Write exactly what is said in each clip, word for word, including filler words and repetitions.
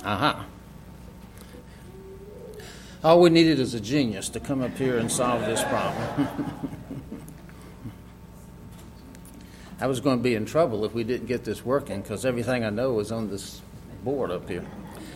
Aha. All we needed is a genius to come up here and solve this problem. I was going to be in trouble if we didn't get this working, because everything I know is on this board up here.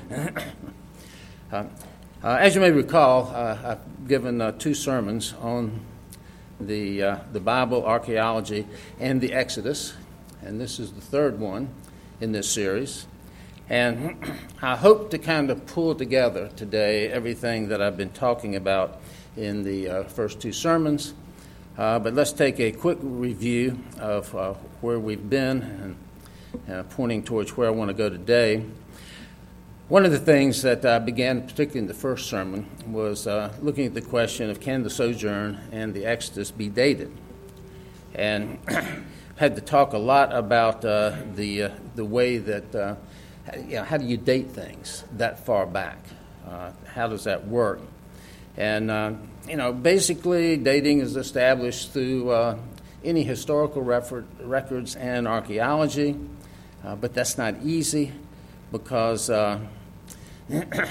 uh, uh, as you may recall, uh, I've given uh, two sermons on the uh, the Bible, archaeology, and the Exodus, and this is the third one in this series. And I hope to kind of pull together today everything that I've been talking about in the uh, first two sermons. Uh, but let's take a quick review of uh, where we've been and uh, pointing towards where I want to go today. One of the things that I began, particularly in the first sermon, was uh, looking at the question of can the sojourn and the Exodus be dated? And had to talk a lot about uh, the uh, the way that uh, you know, how do you date things that far back? Uh, how does that work? And, uh, you know, basically dating is established through uh, any historical refer- records and archaeology, uh, but that's not easy because uh, they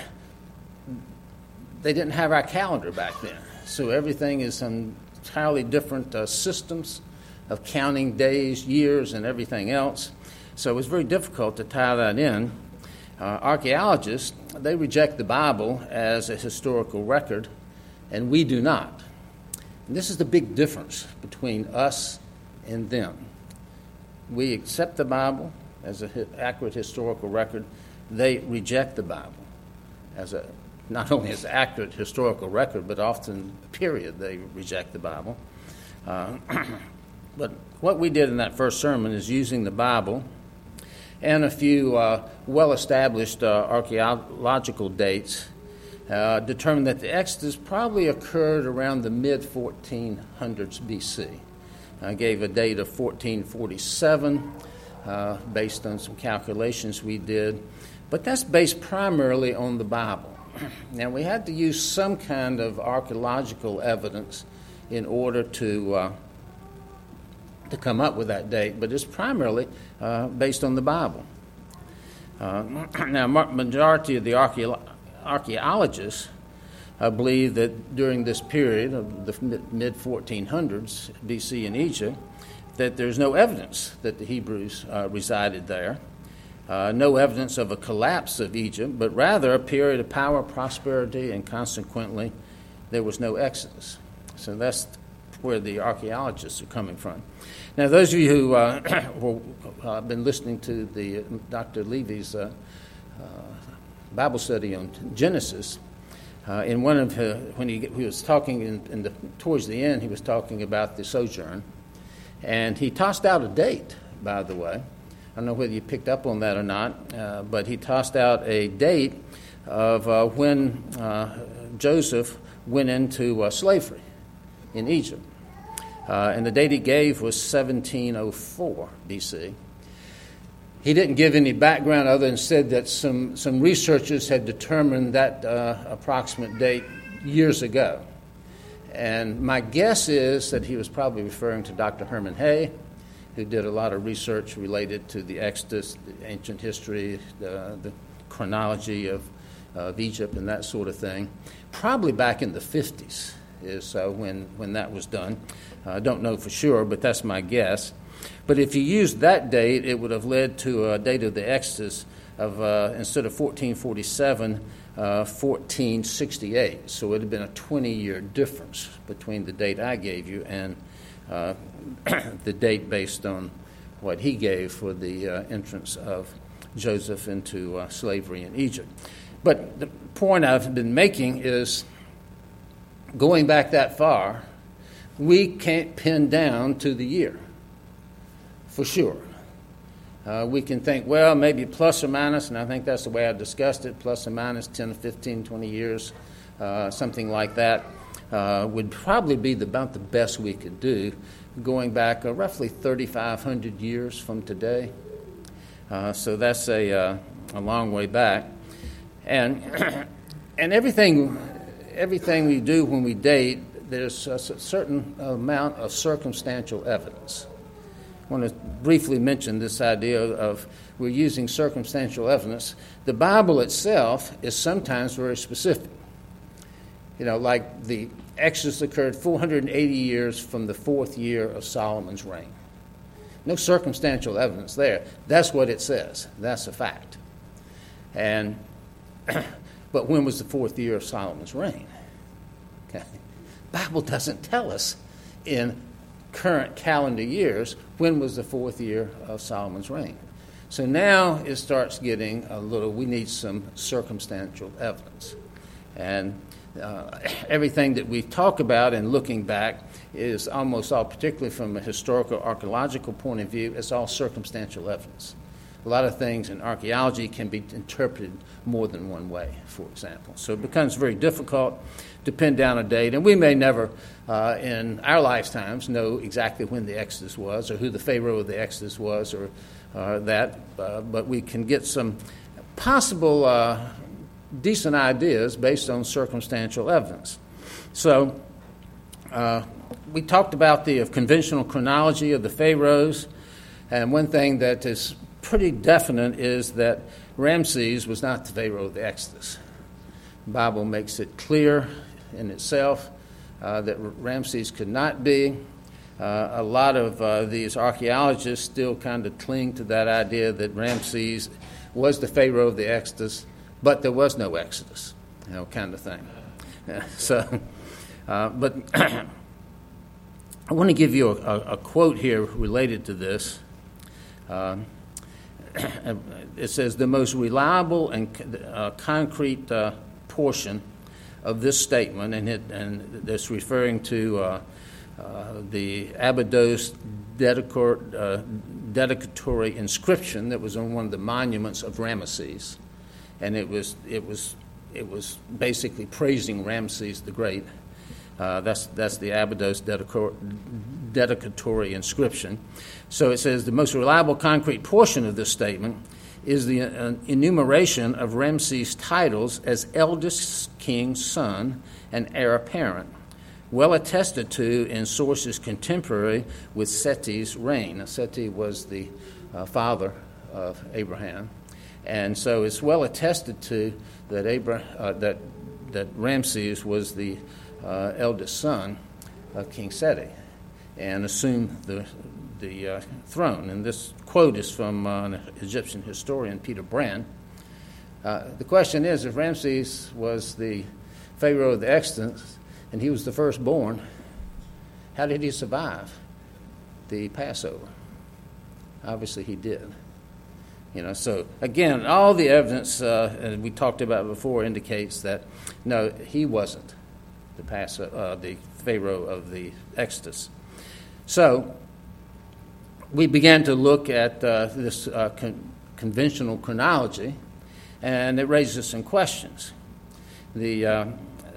didn't have our calendar back then. So everything is in entirely different uh, systems of counting days, years, and everything else. So it was very difficult to tie that in. Uh, archaeologists, they reject the Bible as a historical record, and we do not. And this is the big difference between us and them. We accept the Bible as an hi- accurate historical record. They reject the Bible as a not only as an accurate historical record, but often, period, they reject the Bible. Uh, but what we did in that first sermon is using the Bible and a few uh, well-established uh, archaeological dates, uh, determined that the Exodus probably occurred around the mid fourteen hundreds B C. I gave a date of fourteen forty-seven uh, based on some calculations we did, but that's based primarily on the Bible. Now, we had to use some kind of archaeological evidence in order to uh, to come up with that date, but it's primarily uh, based on the Bible. Uh, now, majority of the archaeo- archaeologists uh, believe that during this period of the mid fourteen hundreds B C in Egypt, that there's no evidence that the Hebrews uh, resided there, uh, no evidence of a collapse of Egypt, but rather a period of power, prosperity, and consequently, there was no Exodus. So that's where the archaeologists are coming from. Now, those of you who uh, have uh, been listening to the uh, Doctor Levy's uh, uh, Bible study on Genesis, uh, in one of uh, when he, he was talking in, in the, towards the end, he was talking about the sojourn, and he tossed out a date. By the way, I don't know whether you picked up on that or not, uh, but he tossed out a date of uh, when uh, Joseph went into uh, slavery in Egypt. Uh, and the date he gave was seventeen oh four B C. He didn't give any background other than said that some, some researchers had determined that uh, approximate date years ago. And my guess is that he was probably referring to Doctor Herman Hay, who did a lot of research related to the Exodus, the ancient history, the, the chronology of, of Egypt and that sort of thing, probably back in the fifties. Is uh, when, when that was done. I uh, don't know for sure, but that's my guess. But if you used that date, it would have led to a date of the Exodus of, uh, instead of fourteen forty-seven, uh, fourteen sixty-eight. So it would have been a twenty-year difference between the date I gave you and uh, the date based on what he gave for the uh, entrance of Joseph into uh, slavery in Egypt. But the point I've been making is, going back that far, we can't pin down to the year, for sure. Uh, we can think, well, maybe plus or minus, and I think that's the way I discussed it, plus or minus ten, fifteen, twenty years, uh, something like that, uh, would probably be the, about the best we could do, going back uh, roughly thirty-five hundred years from today. Uh, so that's a, uh, a long way back. And, and everything... Everything we do when we date, there's a certain amount of circumstantial evidence. want to briefly mention this idea of we're using circumstantial evidence. The Bible itself is sometimes very specific. You know, like the Exodus occurred four hundred eighty years from the fourth year of Solomon's reign. No circumstantial evidence there. That's what it says. That's a fact. And but when was the fourth year of Solomon's reign? Okay. The Bible doesn't tell us in current calendar years when was the fourth year of Solomon's reign. So now it starts getting a little, we need some circumstantial evidence. And uh, everything that we talk about and looking back is almost all, particularly from a historical archaeological point of view, it's all circumstantial evidence. A lot of things in archaeology can be interpreted more than one way, for example. So it becomes very difficult to pin down a date, and we may never, uh, in our lifetimes, know exactly when the Exodus was or who the Pharaoh of the Exodus was or uh, that, uh, but we can get some possible uh, decent ideas based on circumstantial evidence. So uh, we talked about the uh, conventional chronology of the pharaohs, and one thing that is pretty definite is that Ramses was not the Pharaoh of the Exodus. The Bible makes it clear in itself uh, that Ramses could not be. Uh, a lot of uh, these archaeologists still kind of cling to that idea that Ramses was the Pharaoh of the Exodus, but there was no Exodus, you know, kind of thing. Yeah, so, uh, but I want to give you a, a quote here related to this. Uh, It says, the most reliable and uh, concrete uh, portion of this statement, and, it, and it's referring to uh, uh, the Abydos dedicor, uh, dedicatory inscription that was on one of the monuments of Ramesses, and it was it was it was basically praising Ramses the Great. Uh, that's that's the Abydos dedicor, dedicatory inscription. So it says the most reliable concrete portion of this statement is the uh, enumeration of Ramses' titles as eldest king's son and heir apparent, well attested to in sources contemporary with Seti's reign. Now, Seti was the uh, father of Abraham, and so it's well attested to that Abraham, uh, that that Ramses was the uh, eldest son of King Seti, and assumed the the uh, throne. And this quote is from uh, an Egyptian historian, Peter Brand. Uh, the question is, if Ramses was the Pharaoh of the Exodus and he was the firstborn, how did he survive the Passover? Obviously he did. You know, so again, all the evidence uh, and we talked about before indicates that no, he wasn't the Passover, uh, the Pharaoh of the Exodus. So we began to look at uh, this uh, con- conventional chronology, and it raises some questions. The uh,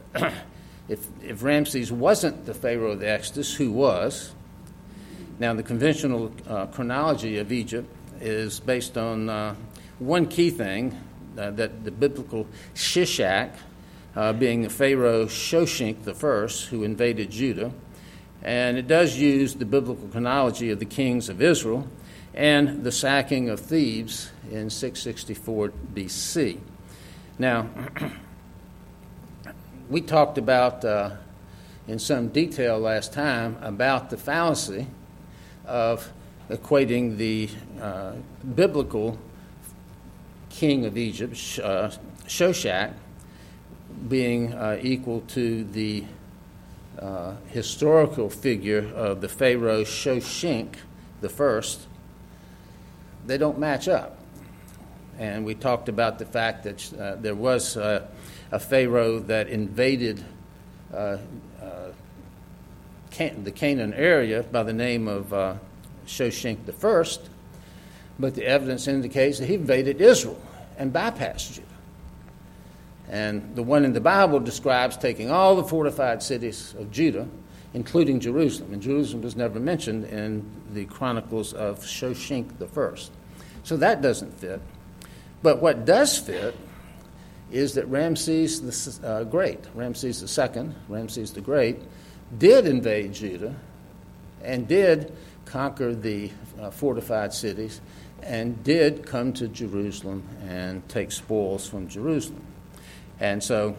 if if Ramses wasn't the Pharaoh of the Exodus, who was? Now, the conventional uh, chronology of Egypt is based on uh, one key thing, uh, that the biblical Shishak, uh, being the Pharaoh Shoshenq the First, who invaded Judah, and it does use the biblical chronology of the kings of Israel and the sacking of Thebes in six sixty-four B C. Now, we talked about uh, in some detail last time about the fallacy of equating the uh, biblical king of Egypt, uh, Shoshenq, being uh, equal to the uh, historical figure of the Pharaoh Shoshenq the First. They don't match up. And we talked about the fact that uh, there was uh, a Pharaoh that invaded uh, uh, Can- the Canaan area by the name of uh, Shoshenq the First, but the evidence indicates that he invaded Israel and bypassed Judah. And the one in the Bible describes taking all the fortified cities of Judah, including Jerusalem. And Jerusalem was never mentioned in the chronicles of Shoshenq the First. So that doesn't fit. But what does fit is that Ramses the uh, Great, Ramses the Second, Ramses the Great, did invade Judah and did conquer the uh, fortified cities and did come to Jerusalem and take spoils from Jerusalem. And so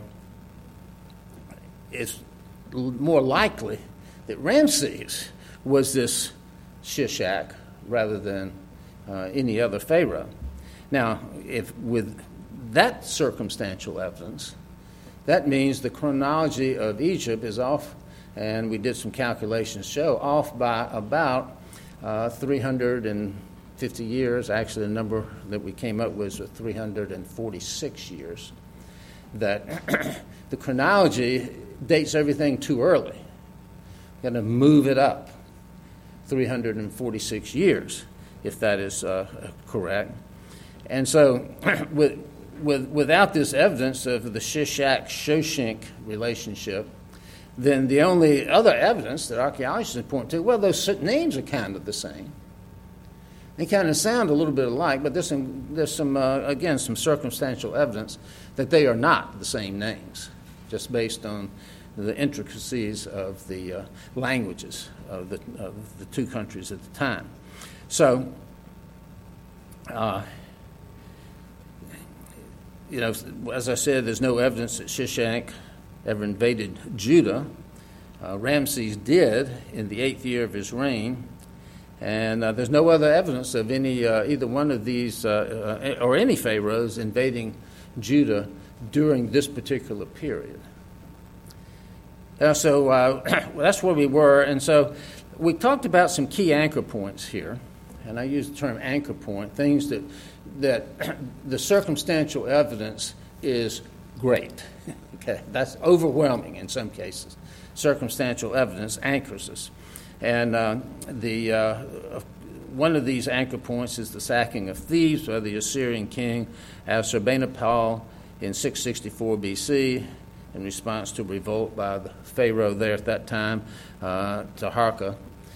it's more likely that Ramses was this Shishak rather than uh, any other pharaoh. Now, if with that circumstantial evidence, that means the chronology of Egypt is off, and we did some calculations show, off by about uh, three hundred fifty years. Actually, the number that we came up with was three hundred forty-six years. That the chronology dates everything too early. Got to move it up three hundred forty-six years, if that is uh, correct. And so, with, with, without this evidence of the Shishak-Shoshenq relationship, then the only other evidence that archaeologists point to, well, those names are kind of the same. They kind of sound a little bit alike, but there's some, there's some uh, again, some circumstantial evidence that they are not the same names, just based on the intricacies of the uh, languages of the, of the two countries at the time. So, uh, you know, as I said, there's no evidence that Shishak ever invaded Judah. Uh, Ramses did in the eighth year of his reign, and uh, there's no other evidence of any uh, either one of these uh, uh, or any pharaohs invading Judah during this particular period. Uh, so uh, well, that's where we were, and so we talked about some key anchor points here, and I use the term anchor point, things that that the circumstantial evidence is great. Okay, that's overwhelming in some cases. Circumstantial evidence anchors us, and uh, the uh, one of these anchor points is the sacking of Thebes by the Assyrian king Assurbanipal in six sixty-four B C in response to a revolt by the pharaoh there at that time, uh, Taharka.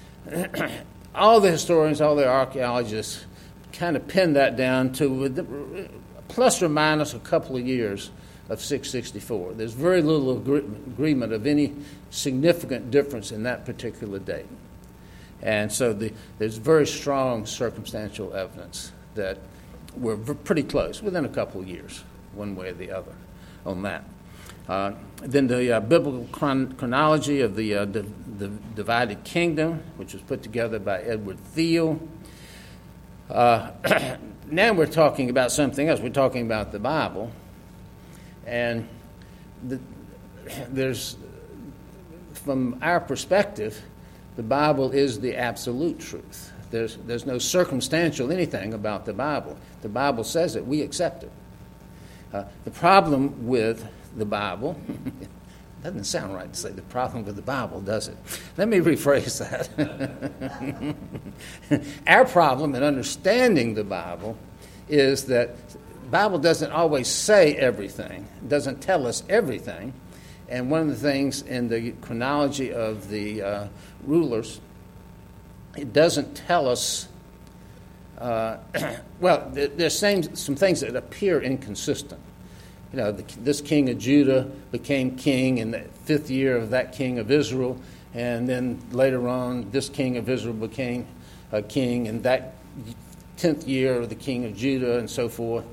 All the historians, all the archaeologists kind of pin that down to plus or minus a couple of years of six sixty-four. There's very little agree- agreement of any significant difference in that particular date. And so the, there's very strong circumstantial evidence that we're v- pretty close, within a couple of years, one way or the other, on that. Uh, then the uh, biblical chron- chronology of the, uh, di- the divided kingdom, which was put together by Edward Thiel. Uh, now we're talking about something else. We're talking about the Bible. And the, there's, from our perspective, the Bible is the absolute truth. There's, there's no circumstantial anything about the Bible. The Bible says it. We accept it. Uh, the problem with the Bible, it doesn't sound right to say the problem with the Bible, does it? Let me rephrase that. Our problem in understanding the Bible is that the Bible doesn't always say everything, doesn't tell us everything. And one of the things in the chronology of the uh, rulers, it doesn't tell us, uh, well, there's some things that appear inconsistent. You know, the, this king of Judah became king in the fifth year of that king of Israel, and then later on, this king of Israel became a king in that tenth year of the king of Judah, and so forth.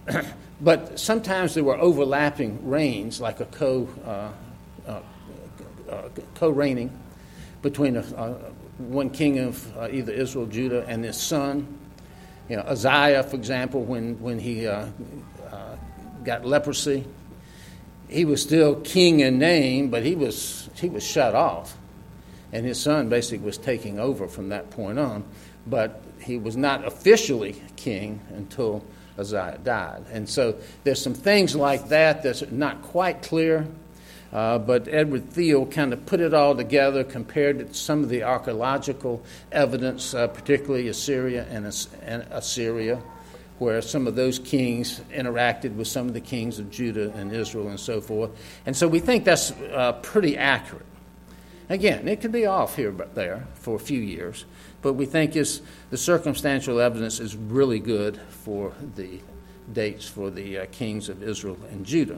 But sometimes there were overlapping reigns, like a co uh, uh, uh, co-reigning between a, uh, one king of uh, either Israel, Judah, and his son. You know, Uzziah, for example, when when he uh, uh, got leprosy, he was still king in name, but he was he was shut off, and his son basically was taking over from that point on. But he was not officially king until Uzziah died. And so there's some things like that that's not quite clear, uh, but Edward Thiel kind of put it all together, compared it to some of the archaeological evidence, uh, particularly Assyria and, As- and Assyria, where some of those kings interacted with some of the kings of Judah and Israel and so forth. And so we think that's uh, pretty accurate. Again, it could be off here but there for a few years, but we think is the circumstantial evidence is really good for the dates for the uh, kings of Israel and Judah.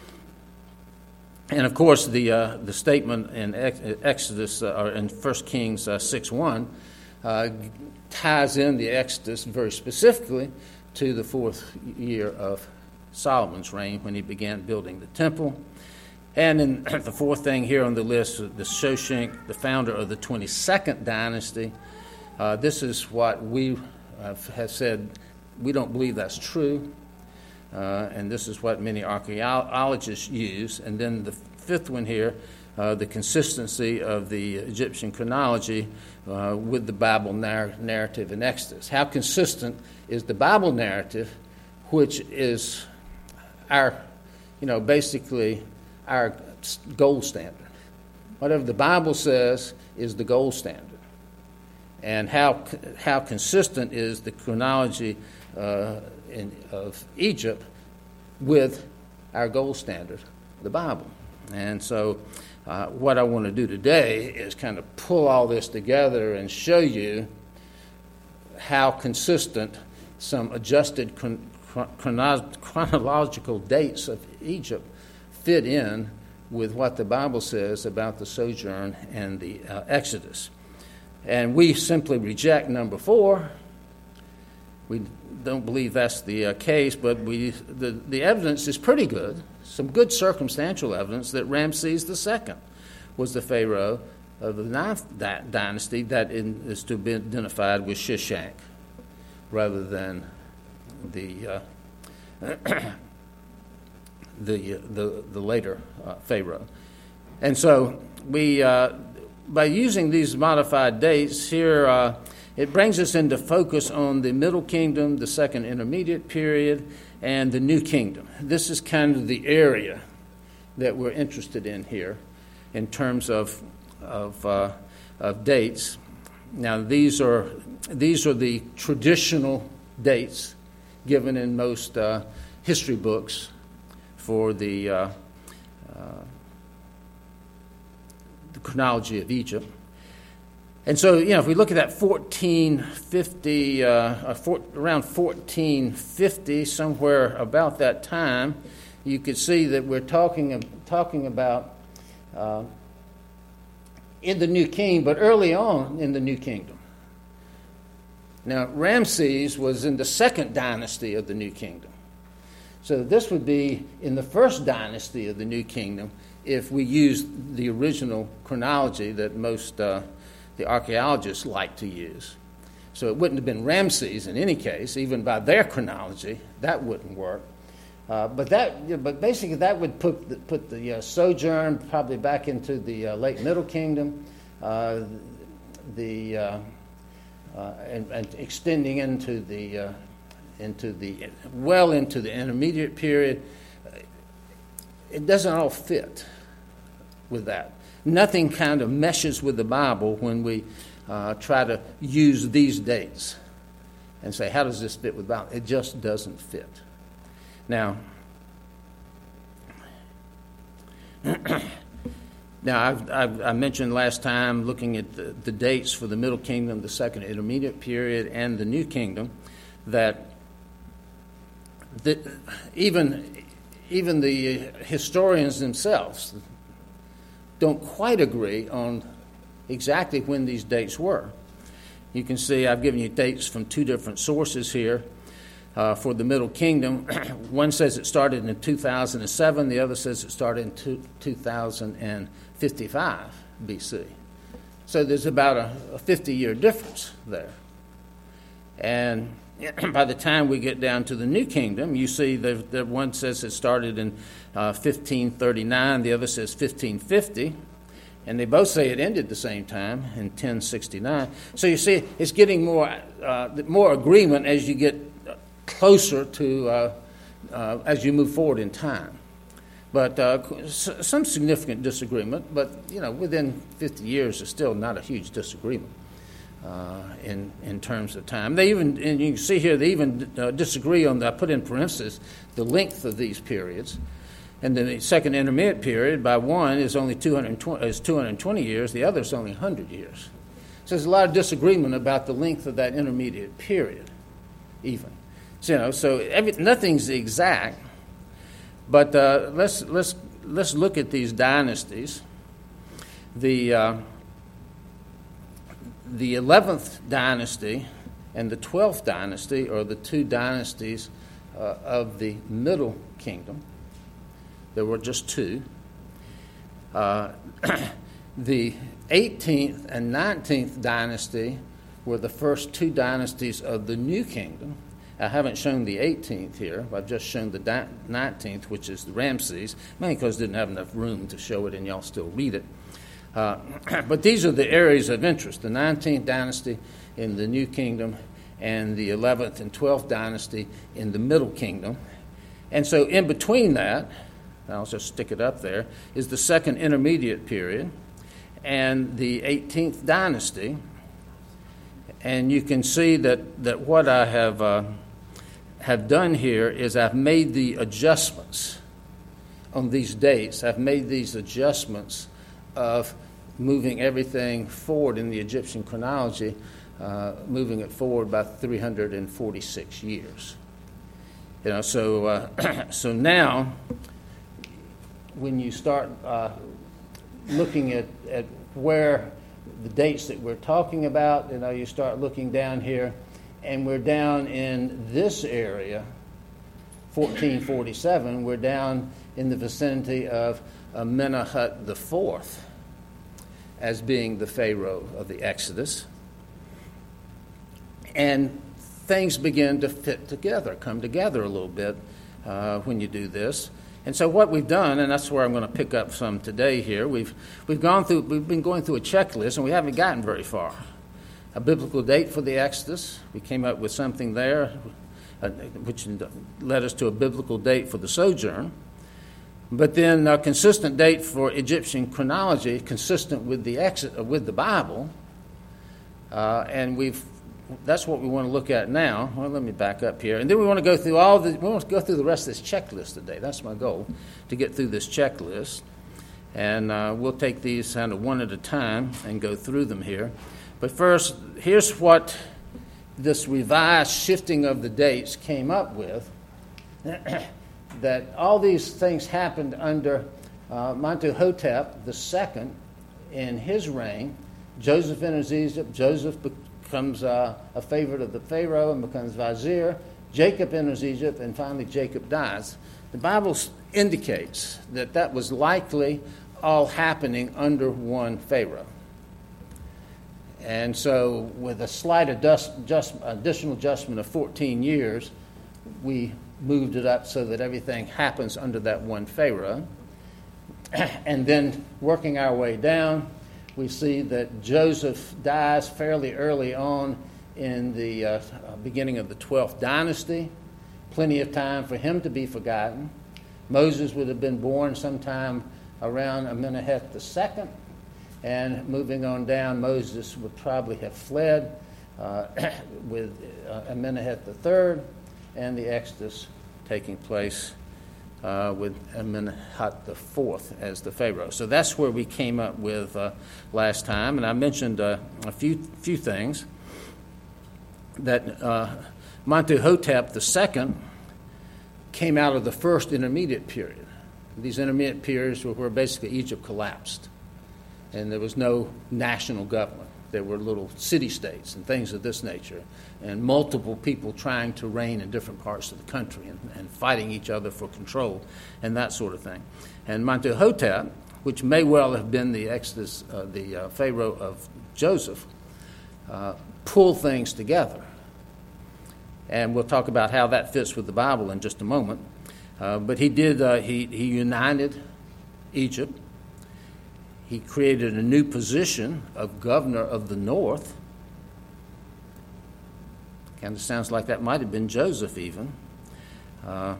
And of course, the uh, the statement in Exodus uh, or in First Kings uh, six one uh, ties in the Exodus very specifically to the fourth year of Solomon's reign when he began building the temple. And in the fourth thing here on the list, the Shoshenq, the founder of the twenty-second dynasty, uh, this is what we uh, have said, we don't believe that's true, uh, and this is what many archaeologists use. And then the fifth one here, uh, the consistency of the Egyptian chronology uh, with the Bible narr- narrative in Exodus. How consistent is the Bible narrative, which is our, you know, basically our gold standard. Whatever the Bible says is the gold standard. And how how consistent is the chronology uh, in, of Egypt with our gold standard, the Bible. And so uh, what I want to do today is kind of pull all this together and show you how consistent some adjusted chron- chrono- chronological dates of Egypt fit in with what the Bible says about the sojourn and the uh, Exodus. And we simply reject number four. We don't believe that's the uh, case, but we the, the evidence is pretty good, some good circumstantial evidence that Ramses the Second was the pharaoh of the ninth di- dynasty that in, is to be identified with Shoshenq rather than the uh, the, the the later uh, pharaoh. And so we, uh, by using these modified dates here, uh, it brings us into focus on the Middle Kingdom, the Second Intermediate Period, and the New Kingdom. This is kind of the area that we're interested in here in terms of of, uh, of dates. Now, these are these are the traditional dates given in most uh, history books for the, uh, uh, the chronology of Egypt. And so, you know, if we look at that fourteen fifty, uh, four, around fourteen fifty, somewhere about that time, you could see that we're talking talking about uh, in the New King, but early on in the New Kingdom. Now, Ramses was in the second dynasty of the New Kingdom. So this would be in the first dynasty of the New Kingdom if we use the original chronology that most uh, the archaeologists like to use. So it wouldn't have been Ramses in any case, even by their chronology. That wouldn't work. Uh, but that, but basically that would put the, put the uh, sojourn probably back into the uh, late Middle Kingdom, uh, the uh, uh, and, and extending into the uh, into the well into the intermediate period. It doesn't all fit with that. Nothing kind of meshes with the Bible when we uh, try to use these dates and say, how does this fit with the Bible? It just doesn't fit. Now, now I've, I've, I mentioned last time looking at the, the dates for the Middle Kingdom, the Second Intermediate Period, and the New Kingdom, that the, even, even the historians themselves don't quite agree on exactly when these dates were. You can see I've given you dates from two different sources here. Uh, for the Middle Kingdom, one says it started in two thousand seven, the other says it started in two thousand fifty-five B C. So there's about a, a fifty-year difference there. And by the time we get down to the New Kingdom, you see that the one says it started in uh, fifteen thirty-nine, the other says fifteen fifty, and they both say it ended the same time in ten sixty-nine. So you see it's getting more uh, more agreement as you get closer to uh, uh, as you move forward in time, but uh, s- some significant disagreement. But you know, within fifty years, is still not a huge disagreement uh, in in terms of time. They even, and you can see here, they even uh, disagree on the, I put in parentheses the length of these periods. And the second intermediate period by one is only two hundred twenty, is two hundred twenty years. The other is only one hundred years. So there's a lot of disagreement about the length of that intermediate period, even. So, you know, so every, nothing's exact, but uh, let's let's let's look at these dynasties. The uh, the eleventh dynasty and the twelfth dynasty are the two dynasties uh, of the Middle Kingdom. There were just two. Uh, the eighteenth and nineteenth dynasty were the first two dynasties of the New Kingdom. I haven't shown the eighteenth here. I've just shown the di- nineteenth, which is the Ramses, mainly because I didn't have enough room to show it and y'all still read it. Uh, but these are the areas of interest, the nineteenth dynasty in the New Kingdom and the eleventh and twelfth dynasty in the Middle Kingdom. And so in between that, I'll just stick it up there, is the second intermediate period and the eighteenth dynasty. And you can see that, that what I have uh, have done here is I've made the adjustments on these dates. I've made these adjustments of moving everything forward in the Egyptian chronology, uh, moving it forward by three hundred forty-six years. You know, so uh, so now, when you start uh, looking at, at where the dates that we're talking about, you know, you start looking down here, and we're down in this area, fourteen forty-seven, we're down in the vicinity of Amenemhat the Fourth as being the Pharaoh of the Exodus. And things begin to fit together, come together a little bit uh, when you do this. And so what we've done, and that's where I'm going to pick up some today here, we've we've gone through we've been going through a checklist, and we haven't gotten very far. A biblical date for the Exodus. We came up with something there, uh, which led us to a biblical date for the sojourn. But then a consistent date for Egyptian chronology, consistent with the Exodus, uh, with the Bible, uh, and we've. That's what we want to look at now. Well, let me back up here. And then we want to go through all the, we want to go through the rest of this checklist today. That's my goal, to get through this checklist. And uh, we'll take these kind of one at a time and go through them here. But first, here's what this revised shifting of the dates came up with. That all these things happened under uh, Mentuhotep the Second in his reign. Joseph enters Egypt. Joseph becomes uh, a favorite of the Pharaoh and becomes vizier. Jacob enters Egypt, and finally Jacob dies. The Bible indicates that that was likely all happening under one Pharaoh. And so with a slight adjust, just, additional adjustment of fourteen years, we moved it up so that everything happens under that one Pharaoh. And then working our way down, we see that Joseph dies fairly early on in the uh, beginning of the twelfth dynasty. Plenty of time for him to be forgotten. Moses would have been born sometime around Amenemhat the Second. And moving on down, Moses would probably have fled uh, with uh, Amenemhat the Third, and the Exodus taking place uh, with Amenemhat the Fourth as the Pharaoh. So that's where we came up with uh, last time. And I mentioned uh, a few few things. That uh, Mentuhotep the Second came out of the first intermediate period. These intermediate periods were where basically Egypt collapsed, and there was no national government. There were little city-states and things of this nature, and multiple people trying to reign in different parts of the country and, and fighting each other for control and that sort of thing. And Mentuhotep, which may well have been the Exodus, uh, the uh, Pharaoh of Joseph, uh, pull things together. And we'll talk about how that fits with the Bible in just a moment. Uh, but he did, uh, he, he united Egypt. He created a new position of governor of the north. Kind of sounds like that might have been Joseph even. Uh,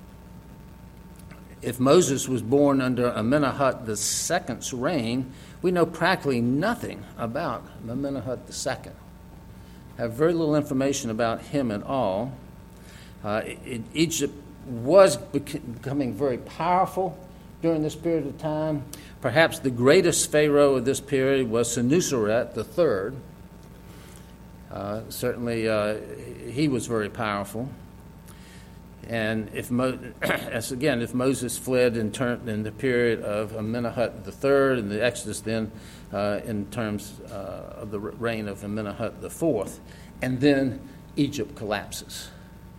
if Moses was born under Amenemhat the Second's reign, we know practically nothing about Amenemhat the Second. Have very little information about him at all. Uh, it, Egypt was bec- becoming very powerful during this period of time. Perhaps the greatest pharaoh of this period was Senuseret the Third. Uh, certainly, uh, he was very powerful. And if Mo- as again, if Moses fled in, ter- in the period of Amenemhat the third and the Exodus, then uh, in terms uh, of the reign of Amenemhat the fourth, and then Egypt collapses.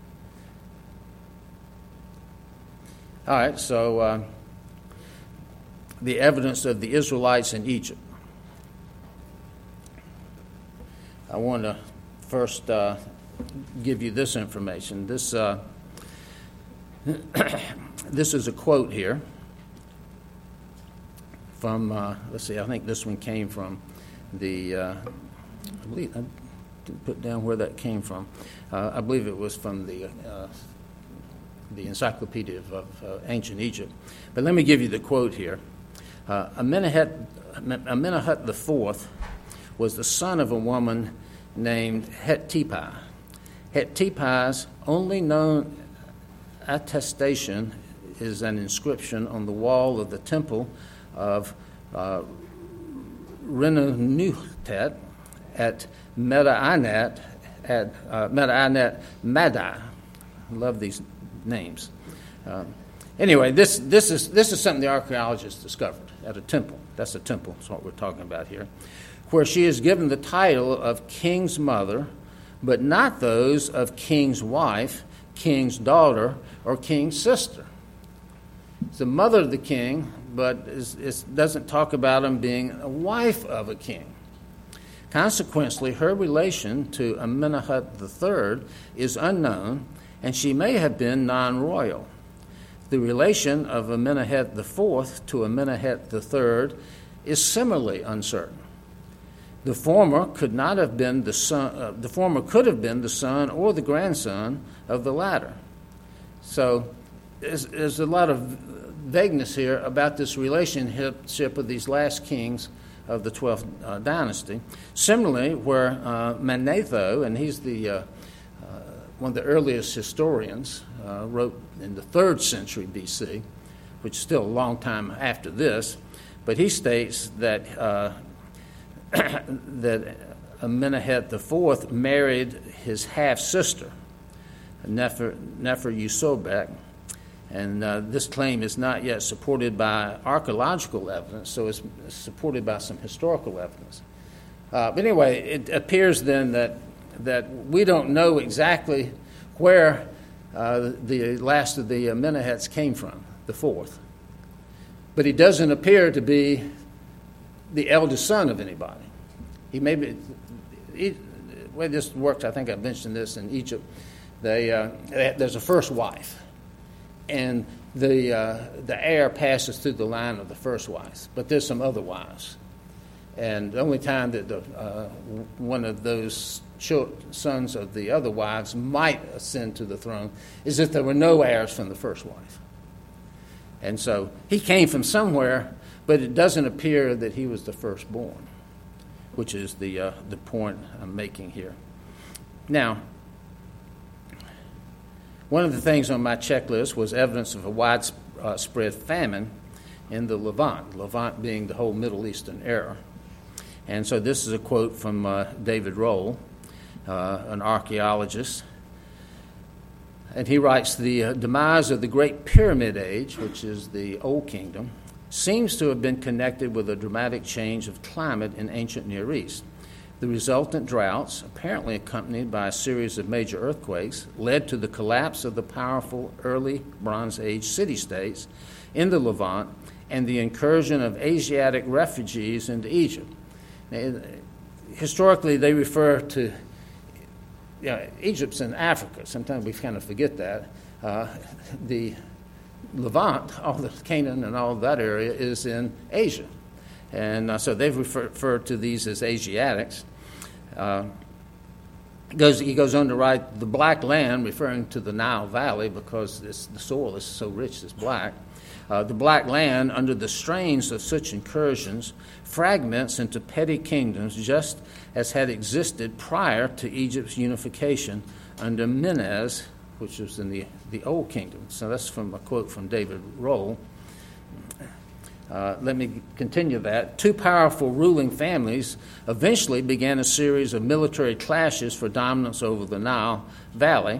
All right, so uh, the evidence of the Israelites in Egypt. I want to first uh, give you this information. This uh, this is a quote here from, uh, let's see, I think this one came from the, uh, I believe, I didn't put down where that came from. Uh, I believe it was from the uh, the Encyclopedia of, of uh, Ancient Egypt. But let me give you the quote here. Uh, Amenemhat, Amenemhat the fourth was the son of a woman named Hettipai. Hettipai's only known attestation is an inscription on the wall of the temple of uh, Renunutet at Medianat at uh, Medianat Madai. I love these names. Uh, anyway, this this is this is something the archaeologists discovered at a temple. That's a temple. That's what we're talking about here, where she is given the title of king's mother, but not those of king's wife, king's daughter, or king's sister. It's the mother of the king, but it doesn't talk about him being a wife of a king. Consequently, her relation to Amenemhat the third is unknown, and she may have been non-royal. The relation of Amenemhat the fourth to Amenemhat the third is similarly uncertain. The former could not have been the son. Uh, the former could have been the son or the grandson of the latter. So there's, there's a lot of vagueness here about this relationship of these last kings of the twelfth uh, dynasty. Similarly, where uh, Manetho, and he's the uh, uh, one of the earliest historians, uh, wrote in the third century B C, which is still a long time after this, but he states that uh, that Amenemhat the fourth married his half-sister, Nefer, Nefer Usobek, and uh, this claim is not yet supported by archaeological evidence, so it's supported by some historical evidence. Uh, but anyway, it appears then that that we don't know exactly where uh, the last of the Amenemhats came from, the fourth. But he doesn't appear to be the eldest son of anybody. He may be, he, the way this works, I think I mentioned this in Egypt, they, uh, they, there's a first wife, and the uh, the heir passes through the line of the first wife, but there's some other wives. And the only time that the, uh, one of those sons of the other wives might ascend to the throne is if there were no heirs from the first wife. And so he came from somewhere, but it doesn't appear that he was the firstborn, which is the uh, the point I'm making here. Now, one of the things on my checklist was evidence of a widespread famine in the Levant, Levant being the whole Middle Eastern era. And so this is a quote from uh, David Roll, uh, an archaeologist. And he writes, the uh, demise of the Great Pyramid Age, which is the Old Kingdom, seems to have been connected with a dramatic change of climate in ancient Near East. The resultant droughts, apparently accompanied by a series of major earthquakes, led to the collapse of the powerful early Bronze Age city-states in the Levant and the incursion of Asiatic refugees into Egypt. Now, historically, they refer to you know, Egypt's in Africa. Sometimes we kind of forget that. Uh, the Levant, all the Canaan and all of that area, is in Asia. And uh, so they've refer, referred to these as Asiatics. Uh, goes, he goes on to write, the black land, referring to the Nile Valley because this, the soil is so rich, it's black. Uh, the black land, under the strains of such incursions, fragments into petty kingdoms just as had existed prior to Egypt's unification under Menes, which was in the, the Old Kingdom. So that's from a quote from David Roll. Uh, let me continue that. Two powerful ruling families eventually began a series of military clashes for dominance over the Nile Valley.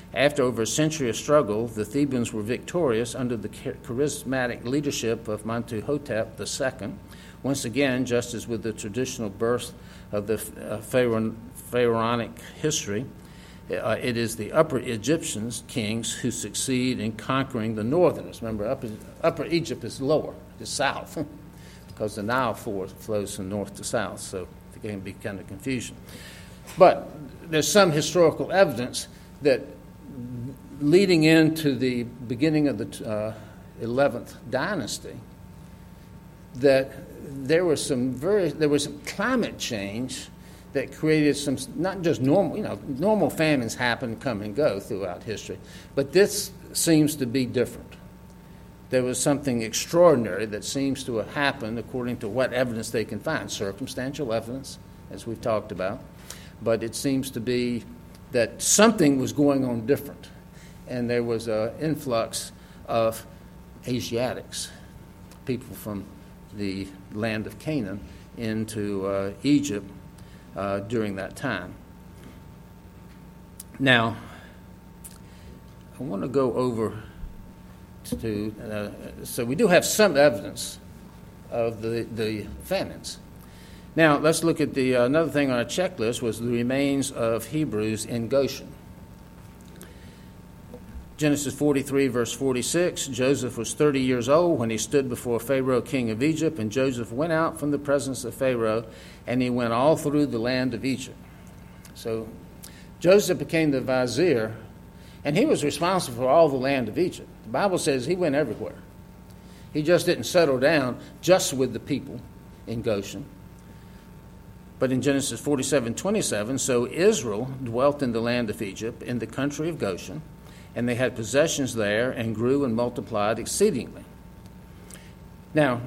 After over a century of struggle, the Thebans were victorious under the charismatic leadership of Mentuhotep the Second. Once again, just as with the traditional birth of the uh, pharaonic history, uh, it is the Upper Egyptians kings who succeed in conquering the northerners. Remember, Upper, upper Egypt is lower, it's south, because the Nile flows from north to south, so it can be kind of confusion. But there's some historical evidence that leading into the beginning of the uh, eleventh dynasty, that there was some very there was some climate change that created some, not just normal, you know, normal famines happen, come and go throughout history, but this seems to be different. There was something extraordinary that seems to have happened according to what evidence they can find, circumstantial evidence, as we've talked about, but it seems to be that something was going on different, and there was an influx of Asiatics, people from the land of Canaan, into uh, Egypt uh, during that time. Now, I want to go over to, uh, so we do have some evidence of the, the famines. Now, let's look at the, uh, another thing on our checklist was the remains of Hebrews in Goshen. Genesis forty-three, verse forty-six, Joseph was thirty years old when he stood before Pharaoh, king of Egypt, and Joseph went out from the presence of Pharaoh, and he went all through the land of Egypt. So Joseph became the vizier, and he was responsible for all the land of Egypt. The Bible says he went everywhere. He just didn't settle down just with the people in Goshen. But in Genesis forty-seven, twenty-seven, so Israel dwelt in the land of Egypt, in the country of Goshen, and they had possessions there and grew and multiplied exceedingly. Now,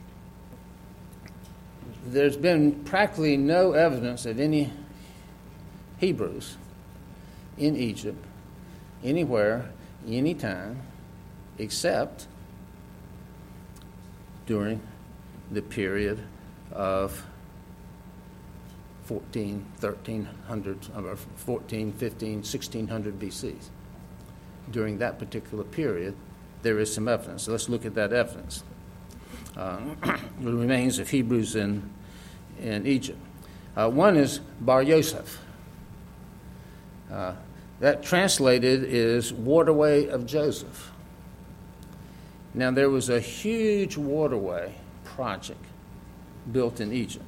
there's been practically no evidence of any Hebrews in Egypt anywhere, anytime, except during the period of fourteen, thirteen hundred, or fourteen, fifteen, sixteen hundred B C. During that particular period, there is some evidence. So let's look at that evidence. Uh, the remains of Hebrews in, in Egypt. Uh, one is Bar Yosef. Uh, that translated is waterway of Joseph. Now, there was a huge waterway project built in Egypt.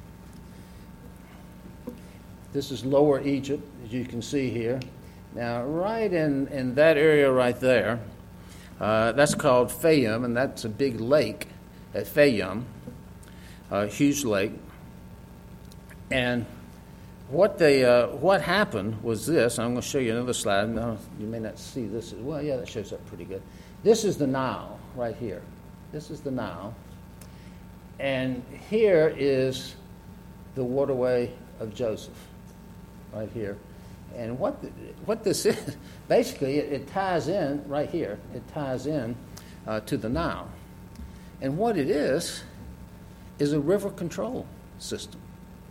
This is Lower Egypt, as you can see here. Now, right in, in that area right there, uh, that's called Fayum, and that's a big lake at Fayum, a huge lake. And what they uh, what happened was this. I'm going to show you another slide. No, you may not see this. Well, yeah, that shows up pretty good. This is the Nile right here. This is the Nile. And here is the waterway of Joseph right here. And what the, what this is, basically, it, it ties in right here. It ties in uh, to the Nile. And what it is, is a river control system.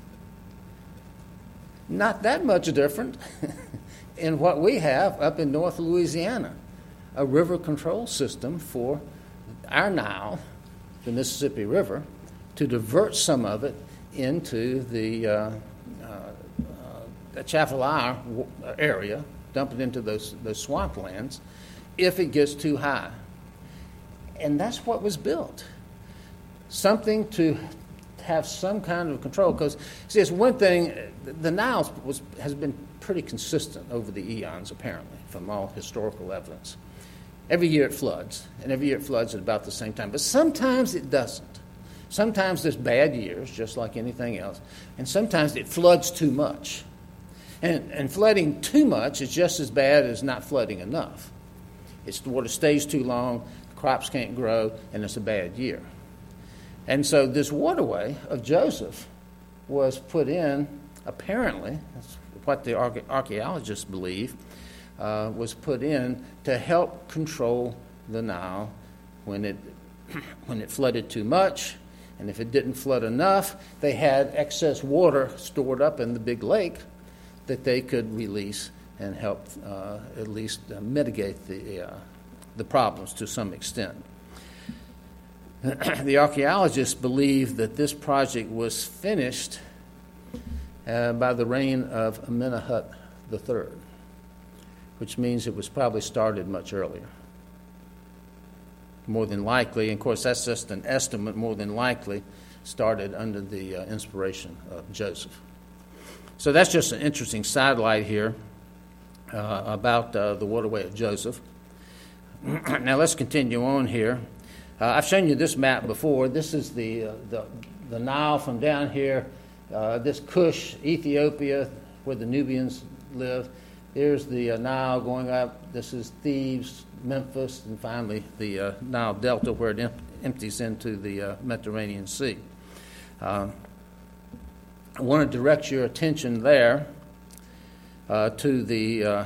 Not that much different in what we have up in North Louisiana, a river control system for our Nile, the Mississippi River, to divert some of it into the uh, the Chafalaya area, dump it into those, those swamplands, if it gets too high. And that's what was built. Something to have some kind of control. Because, see, it's one thing, the Nile was, has been pretty consistent over the eons, apparently, from all historical evidence. Every year it floods, and every year it floods at about the same time. But sometimes it doesn't. Sometimes there's bad years, just like anything else. And sometimes it floods too much. And, and flooding too much is just as bad as not flooding enough. It's the water stays too long, crops can't grow, and it's a bad year. And so this waterway of Joseph was put in, apparently, that's what the archaeologists believe, uh, was put in to help control the Nile when it when it flooded too much. And if it didn't flood enough, they had excess water stored up in the big lake that they could release and help uh, at least uh, mitigate the, uh, the problems to some extent. The archaeologists believe that this project was finished uh, by the reign of Amenemhat the third, which means it was probably started much earlier. More than likely, and of course that's just an estimate, more than likely started under the uh, inspiration of Joseph. So that's just an interesting sidelight here uh, about uh, the waterway of Joseph. Now let's continue on here. Uh, I've shown you this map before. This is the uh, the, the Nile from down here. Uh, this Cush, Ethiopia, where the Nubians live. There's the uh, Nile going up. This is Thebes, Memphis, and finally the uh, Nile Delta, where it em- empties into the uh, Mediterranean Sea. Uh, I want to direct your attention there uh, to the uh,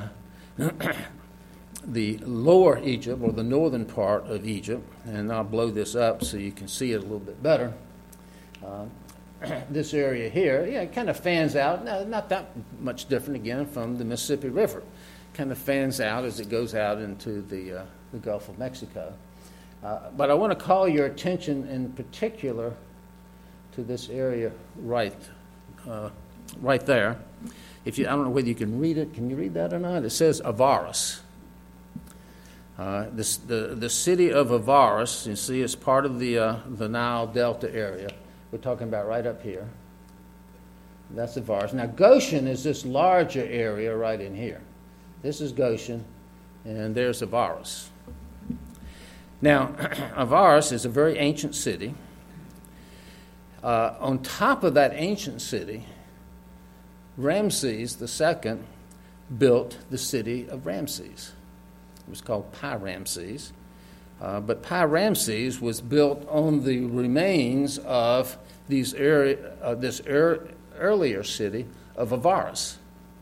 the lower Egypt, or the northern part of Egypt, and I'll blow this up so you can see it a little bit better. Uh, this area here, yeah, it kind of fans out, no, not that much different, again, from the Mississippi River. Kind of fans out as it goes out into the, uh, the Gulf of Mexico. Uh, but I want to call your attention in particular to this area right uh, right there. If you, I don't know whether you can read it. Can you read that or not? It says Avaris. Uh, this, the, the city of Avaris, you see, is part of the, uh, the Nile Delta area. We're talking about right up here. That's Avaris. Now, Goshen is this larger area right in here. This is Goshen, and there's Avaris. Now, Avaris is a very ancient city. Uh, on top of that ancient city, Ramses the Second built the city of Ramses. It was called Pi-Ramses. Uh, but Pi-Ramses was built on the remains of these area, uh, this er- earlier city of Avaris.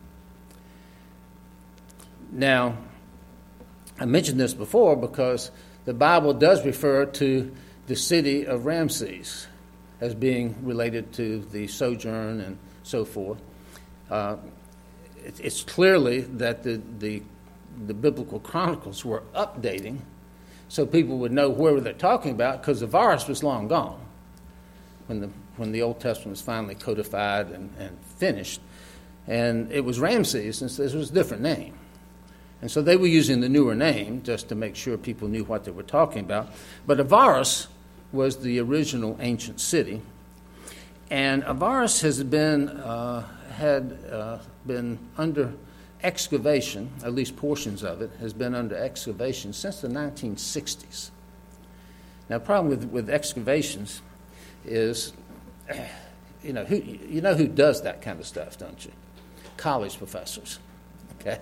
Now, I mentioned this before because the Bible does refer to the city of Ramses as being related to the sojourn and so forth. Uh, it, it's clearly that the, the the biblical chronicles were updating so people would know where they're talking about, because Avaris was long gone when the when the Old Testament was finally codified and, and finished. And it was Ramses, and this was a different name. And so they were using the newer name just to make sure people knew what they were talking about. But Avaris was the original ancient city. And Avaris has been uh, had uh, been under excavation, at least portions of it, has been under excavation since the nineteen sixties. Now, the problem with, with excavations is, you know, who you know who does that kind of stuff, don't you? College professors, okay?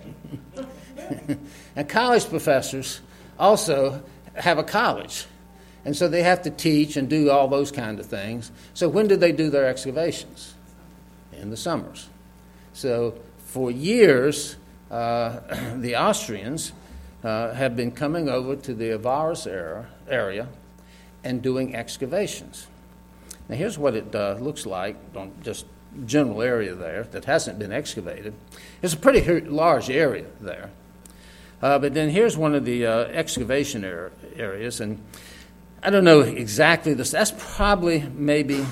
And college professors also have a college, and so they have to teach and do all those kind of things. So when do they do their excavations? In the summers. So for years, uh, the Austrians uh, have been coming over to the Avaris era, area and doing excavations. Now, here's what it uh, looks like on just general area there that hasn't been excavated. It's a pretty large area there. Uh, but then here's one of the uh, excavation er- areas, and I don't know exactly this. That's probably maybe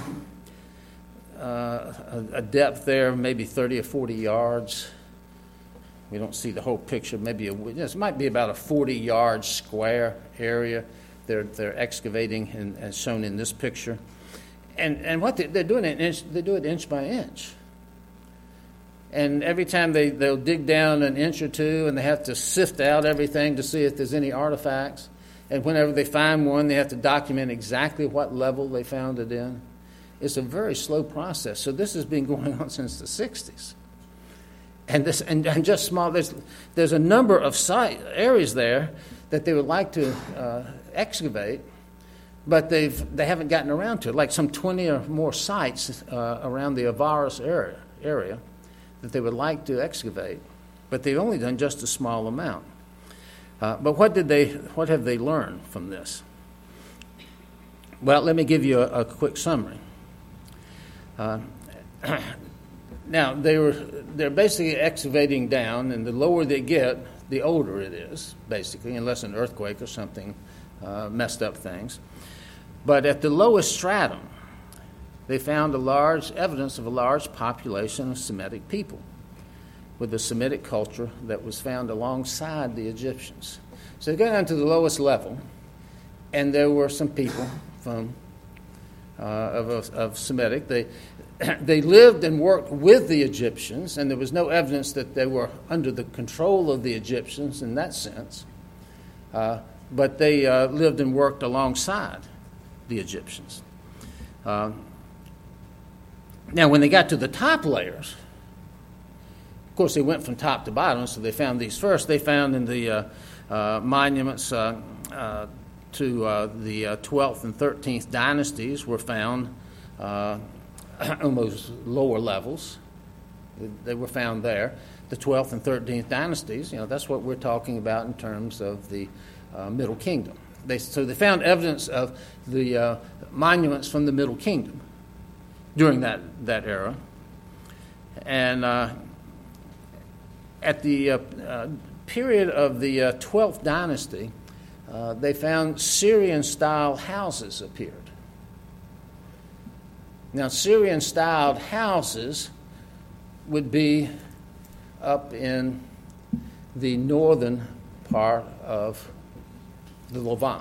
Uh, a, a depth there, maybe thirty or forty yards. We don't see the whole picture. Maybe a, this might be about a forty-yard square area. They're they're excavating, and as shown in this picture. And and what they, they're doing it inch, they do it inch by inch. And every time they they'll dig down an inch or two, and they have to sift out everything to see if there's any artifacts. And whenever they find one, they have to document exactly what level they found it in. It's a very slow process. So this has been going on since the sixties. And this and, and just small, there's, there's a number of site areas there that they would like to uh, excavate, but they've, they haven't gotten around to it, like some twenty or more sites uh, around the Avaris area, area that they would like to excavate, but they've only done just a small amount. Uh, but what did they? What have they learned from this? Well, let me give you a, a quick summary. Uh, Now, they were, they're basically excavating down, and the lower they get, the older it is, basically, unless an earthquake or something uh, messed up things. But at the lowest stratum, they found a large evidence of a large population of Semitic people with a Semitic culture that was found alongside the Egyptians. So they got down to the lowest level, and there were some people from uh, of, of Semitic. They they lived and worked with the Egyptians, and there was no evidence that they were under the control of the Egyptians in that sense. Uh, but they uh, lived and worked alongside the Egyptians. Uh, now, when they got to the top layers, of course, they went from top to bottom, so they found these first. They found in the uh, uh, monuments uh, uh, to uh, the uh, twelfth and thirteenth dynasties were found uh, on those lower levels. They were found there. The twelfth and thirteenth dynasties, you know, that's what we're talking about in terms of the uh, Middle Kingdom. They, so they found evidence of the uh, monuments from the Middle Kingdom during that, that era. And uh, at the uh, uh, period of the uh, twelfth dynasty, uh, they found Syrian-style houses appeared. Now, Syrian-styled houses would be up in the northern part of the Levant.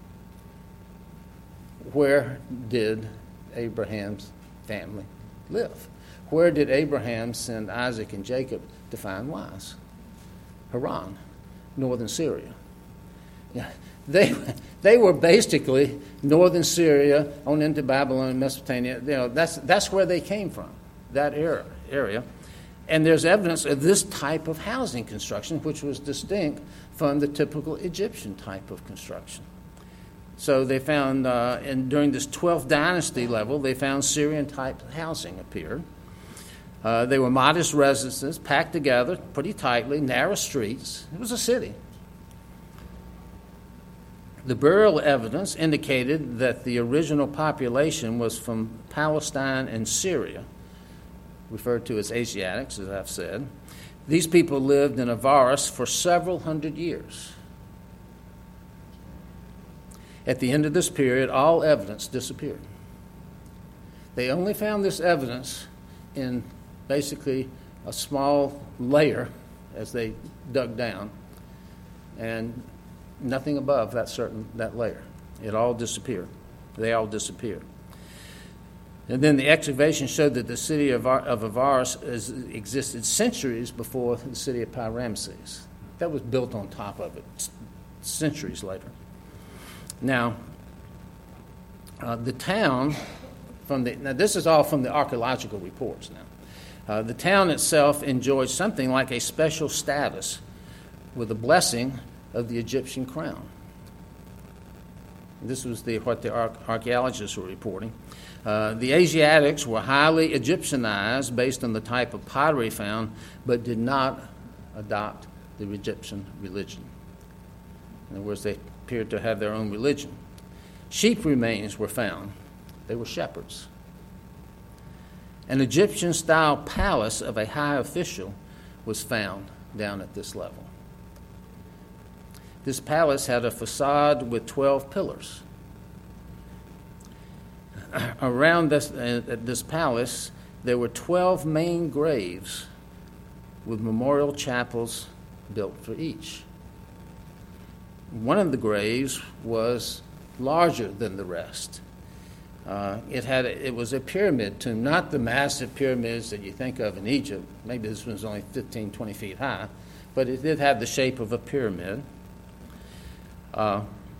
Where did Abraham's family live? Where did Abraham send Isaac and Jacob to find wives? Haran, northern Syria. Yeah, they they were basically northern Syria on into Babylon and Mesopotamia. You know, that's that's where they came from, that era area. And there's evidence of this type of housing construction, which was distinct from the typical Egyptian type of construction. So they found, uh, and during this twelfth dynasty level, they found Syrian-type housing appeared. Uh, they were modest residences, packed together pretty tightly, narrow streets. It was a city. The burial evidence indicated that the original population was from Palestine and Syria, referred to as Asiatics, as I've said. These people lived in Avaris for several hundred years. At the end of this period, all evidence disappeared. They only found this evidence in basically a small layer as they dug down, and nothing above that certain that layer. It all disappeared. They all disappeared. And then the excavation showed that the city of, of Avaris is, existed centuries before the city of Pi-Ramses. That was built on top of it centuries later. Now, uh, the town from the now this is all from the archaeological reports. Now, uh, the town itself enjoyed something like a special status with the blessing of the Egyptian crown. This was the what the archaeologists were reporting. Uh, the Asiatics were highly Egyptianized based on the type of pottery found, but did not adopt the Egyptian religion. In other words, they appeared to have their own religion. Sheep remains were found. They were shepherds. An Egyptian-style palace of a high official was found down at this level. This palace had a facade with twelve pillars. Around this, uh, this palace, there were twelve main graves with memorial chapels built for each. One of the graves was larger than the rest. Uh, it had a, it was a pyramid tomb, not the massive pyramids that you think of in Egypt. Maybe this one was only fifteen, twenty feet high, but it did have the shape of a pyramid. Uh,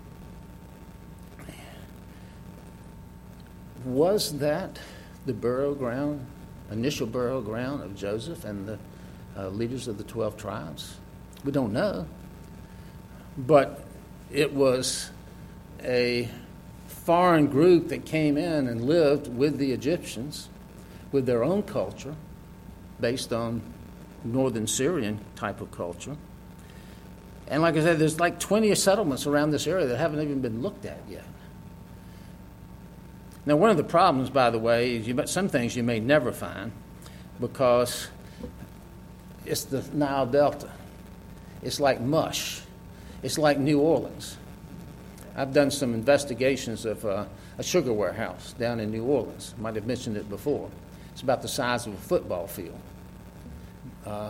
was that the burial ground, initial burial ground of Joseph and the uh, leaders of the twelve tribes? We don't know. But it was a foreign group that came in and lived with the Egyptians, with their own culture, based on northern Syrian type of culture. And like I said, there's like twenty settlements around this area that haven't even been looked at yet. Now, one of the problems, by the way, is you, some things you may never find. because it's the Nile Delta. It's like mush. It's like New Orleans. I've done some investigations of uh, a sugar warehouse down in New Orleans. I might have mentioned it before. It's about the size of a football field. Uh,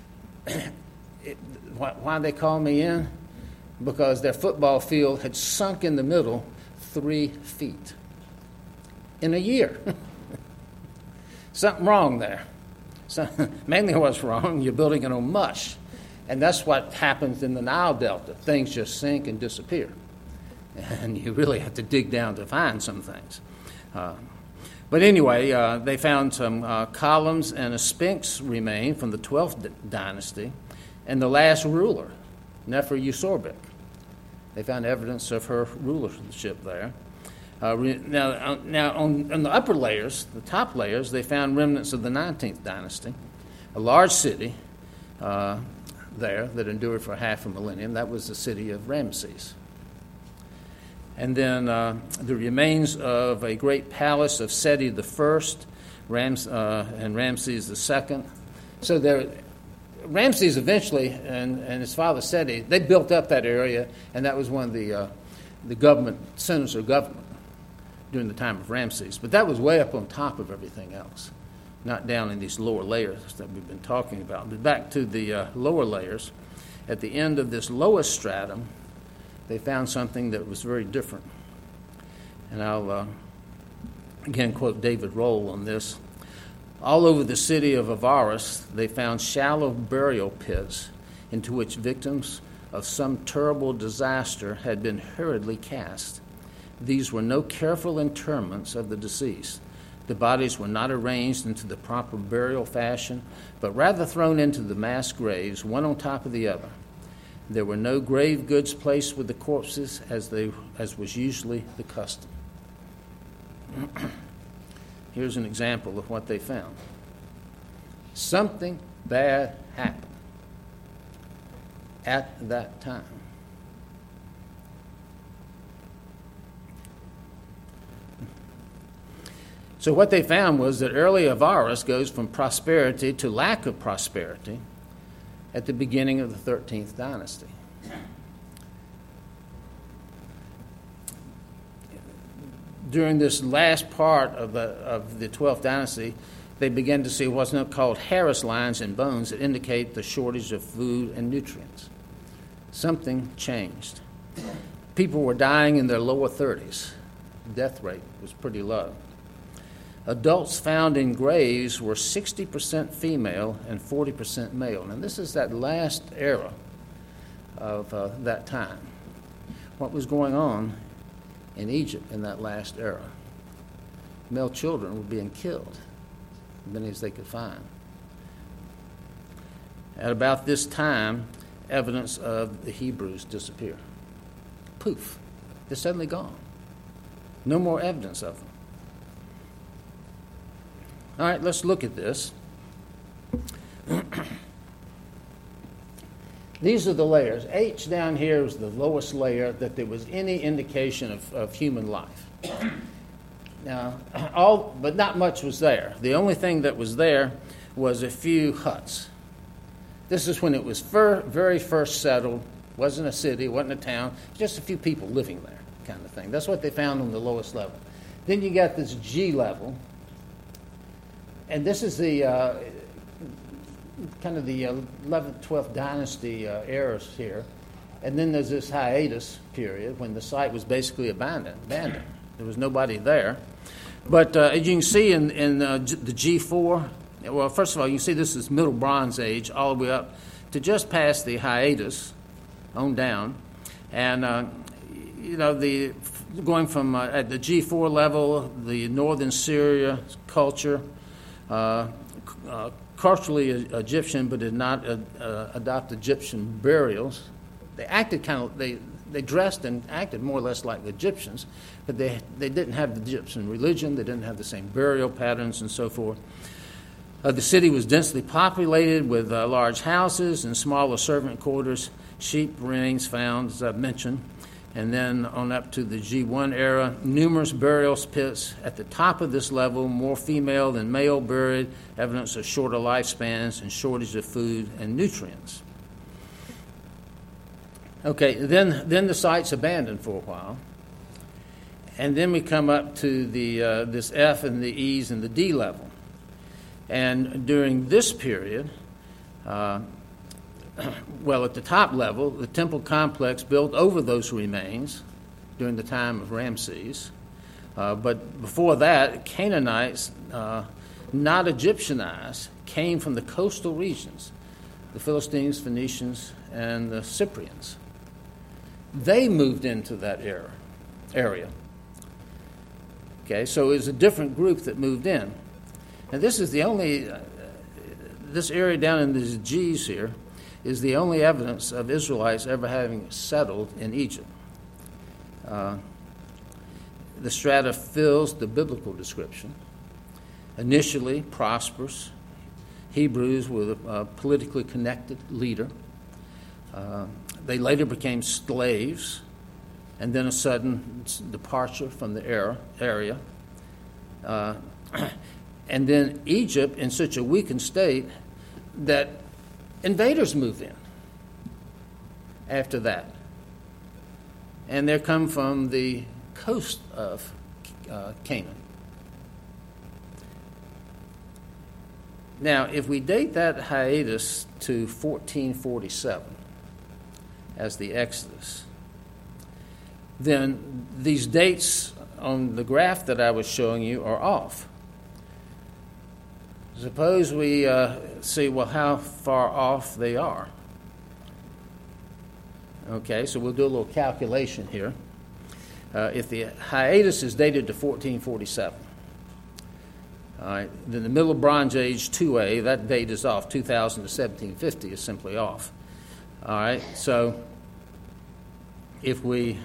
it, why, why they called me in? Because their football field had sunk in the middle three feet in a year. Something wrong there. So, mainly what's wrong, you're building it on mush. And that's what happens in the Nile Delta. Things just sink and disappear. And you really have to dig down to find some things. Uh, but anyway, uh, they found some uh, columns and a sphinx remain from the twelfth d- dynasty and the last ruler, Nefer-Usorbic. They found evidence of her rulership there. Uh, re- now, uh, now on, on the upper layers, the top layers, they found remnants of the nineteenth dynasty, a large city uh, there that endured for half a millennium. That was the city of Ramses. And then uh, the remains of a great palace of Seti the First, Rams, uh, and Ramses the Second. So there, Ramses eventually and, and his father Seti, they built up that area, and that was one of the uh, the government centers of government during the time of Ramses. But that was way up on top of everything else, not down in these lower layers that we've been talking about. But back to the uh, lower layers, at the end of this lowest stratum, they found something that was very different. And I'll, uh, again, quote David Roll on this. All over the city of Avaris, they found shallow burial pits into which victims of some terrible disaster had been hurriedly cast. These were no careful interments of the deceased. The bodies were not arranged into the proper burial fashion, but rather thrown into the mass graves, one on top of the other. There were no grave goods placed with the corpses as they as was usually the custom. Here's an example of what they found. Something bad happened at that time. So what they found was that early Avaris goes from prosperity to lack of prosperity at the beginning of the thirteenth dynasty. During this last part of the, of the twelfth dynasty, they began to see what's now called Harris lines in bones that indicate the shortage of food and nutrients. Something changed. People were dying in their lower thirties. Death rate was pretty low. Adults found in graves were sixty percent female and forty percent male. And this is that last era of uh, that time. What was going on in Egypt in that last era? Male children were being killed, as many as they could find. At about this time, evidence of the Hebrews disappeared. Poof, they're suddenly gone. No more evidence of them. All right, let's look at this. These are the layers. H down here is the lowest layer that there was any indication of, of human life. Now, all but not much was there. The only thing that was there was a few huts. This is when it was fir- very first settled. Wasn't a city, wasn't a town, just a few people living there, kind of thing. That's what they found on the lowest level. Then you got this G level. And this is the uh, kind of the eleventh, twelfth dynasty uh, eras here. And then there's this hiatus period when the site was basically abandoned. abandoned. There was nobody there. But uh, as you can see in, in uh, G- the G four, well, first of all, you can see this is Middle Bronze Age all the way up to just past the hiatus on down. And, uh, you know, the going from uh, at the G four level, the northern Syria culture, Uh, uh, culturally Egyptian, but did not uh, uh, adopt Egyptian burials. They acted kind of, they, they dressed and acted more or less like the Egyptians, but they, they didn't have the Egyptian religion, they didn't have the same burial patterns and so forth. Uh, the city was densely populated with uh, large houses and smaller servant quarters. Sheep remains found, as I've mentioned. and then on up to the G one era, numerous burial pits at the top of this level, more female than male buried, evidence of shorter lifespans and shortage of food and nutrients. Okay, then, then the site's abandoned for a while, and then we come up to the uh, this F and the E's and the D level. And during this period, uh, well, at the top level, the temple complex built over those remains during the time of Ramses. Uh, but before that, Canaanites, uh, not Egyptianized, came from the coastal regions, the Philistines, Phoenicians, and the Cyprians. They moved into that era, area. Okay, so it was a different group that moved in. And this is the only, uh, this area down in these G's here, is the only evidence of Israelites ever having settled in Egypt. Uh, the strata fills the biblical description. Initially prosperous, Hebrews were a politically connected leader. Uh, they later became slaves, and then a sudden departure from the era, area. Uh, and then Egypt in such a weakened state that invaders move in after that. And they come from the coast of uh, Canaan. Now, if we date that hiatus to fourteen forty-seven as the Exodus, then these dates on the graph that I was showing you are off. Suppose we uh, see, well, how far off they are. Okay, so we'll do a little calculation here. Uh, if the hiatus is dated to fourteen forty-seven, all right, then the Middle Bronze Age two A, that date is off. two thousand to seventeen fifty is simply off. All right, so if we,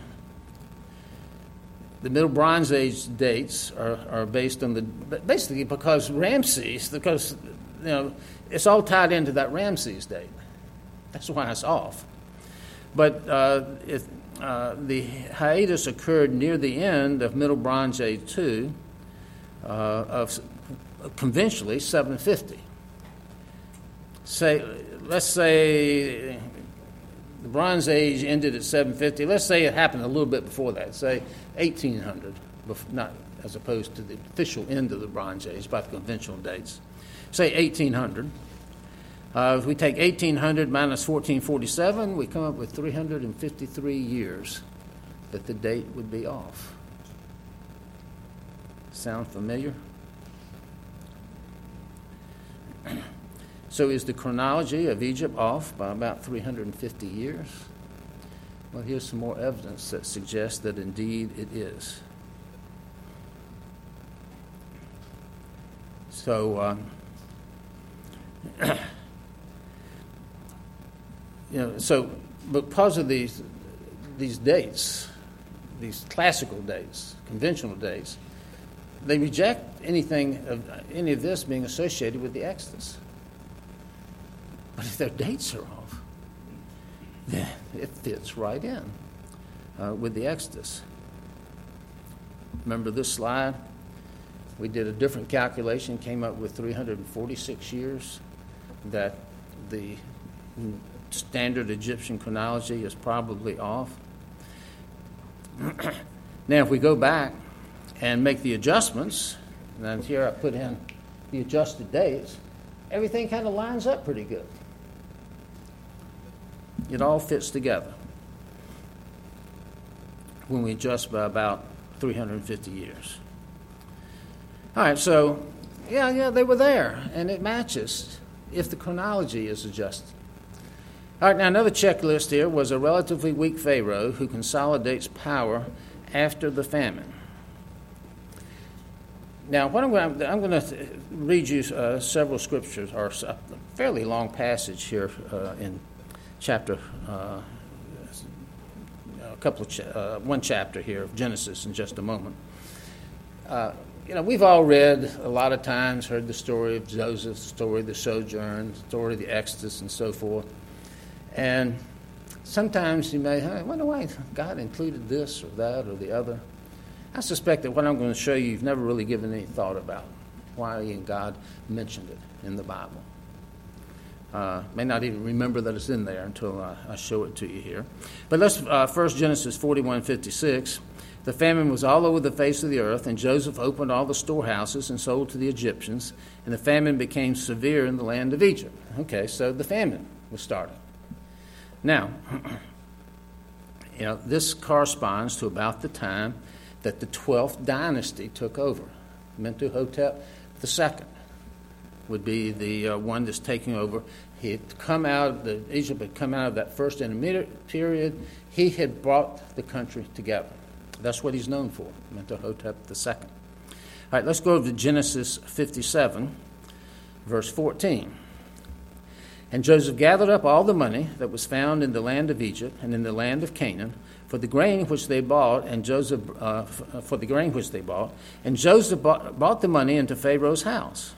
the Middle Bronze Age dates are, are based on the, basically because Ramses, because, you know, it's all tied into that Ramses date. That's why it's off. But uh, if, uh, the hiatus occurred near the end of Middle Bronze Age two, uh, of conventionally seven fifty. Say, let's say the Bronze Age ended at seven fifty. Let's say it happened a little bit before that, say eighteen hundred, not as opposed to the official end of the Bronze Age by the conventional dates. Say eighteen hundred. Uh, if we take eighteen hundred minus fourteen forty-seven, we come up with three hundred fifty-three years that the date would be off. Sound familiar? So is the chronology of Egypt off by about three hundred fifty years? Well, here's some more evidence that suggests that indeed it is. So, um, you know, so because of these these dates, these classical dates, conventional dates, they reject anything of any of this being associated with the Exodus. But if their dates are off, then it fits right in uh, with the Exodus. Remember this slide? We did a different calculation, came up with three hundred forty-six years that the standard Egyptian chronology is probably off. Now, if we go back and make the adjustments, and here I put in the adjusted dates, everything kind of lines up pretty good. It all fits together when we adjust by about three hundred fifty years. All right, so, yeah, yeah, they were there, and it matches if the chronology is adjusted. All right, now another checklist here was a relatively weak Pharaoh who consolidates power after the famine. Now, what I'm going to, I'm going to read you uh, several scriptures, or a fairly long passage here uh, in chapter, uh, a couple of, cha- uh, one chapter here of Genesis in just a moment. Uh, you know, we've all read a lot of times, heard the story of Joseph, the story of the sojourn, the story of the Exodus, and so forth. And sometimes you may, I wonder why God included this or that or the other. I suspect that what I'm going to show you, you've never really given any thought about why God mentioned it in the Bible. Uh, may not even remember that it's in there until I, I show it to you here. But let's uh, first Genesis forty-one fifty-six. The famine was all over the face of the earth, and Joseph opened all the storehouses and sold to the Egyptians, and the famine became severe in the land of Egypt. Okay, so the famine was starting. Now, you know, this corresponds to about the time that the twelfth dynasty took over. Mentuhotep the second would be the uh, one that's taking over. He had come out, the, Egypt had come out of that first intermediate period. He had brought the country together. That's what he's known for, Mentuhotep the second. All right, let's go over to Genesis fifty-seven, verse fourteen. And Joseph gathered up all the money that was found in the land of Egypt and in the land of Canaan for the grain which they bought, and Joseph uh, for the grain which they bought, and Joseph bought, brought the money into Pharaoh's house.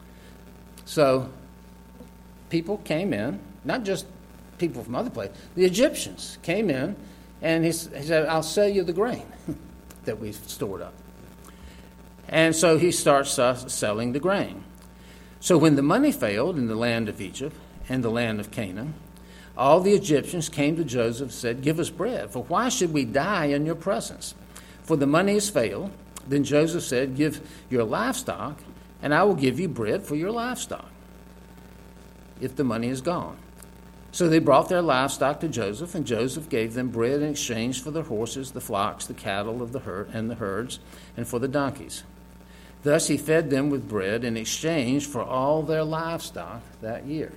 So people came in, not just people from other places, the Egyptians came in, and he, he said, I'll sell you the grain that we've stored up. And so he starts uh, selling the grain. So when the money failed in the land of Egypt and the land of Canaan, all the Egyptians came to Joseph and said, give us bread, for why should we die in your presence? For the money has failed. Then Joseph said, give your livestock, and I will give you bread for your livestock, if the money is gone. So they brought their livestock to Joseph, and Joseph gave them bread in exchange for their horses, the flocks, the cattle of the herd, and the herds, and for the donkeys. Thus he fed them with bread in exchange for all their livestock that year.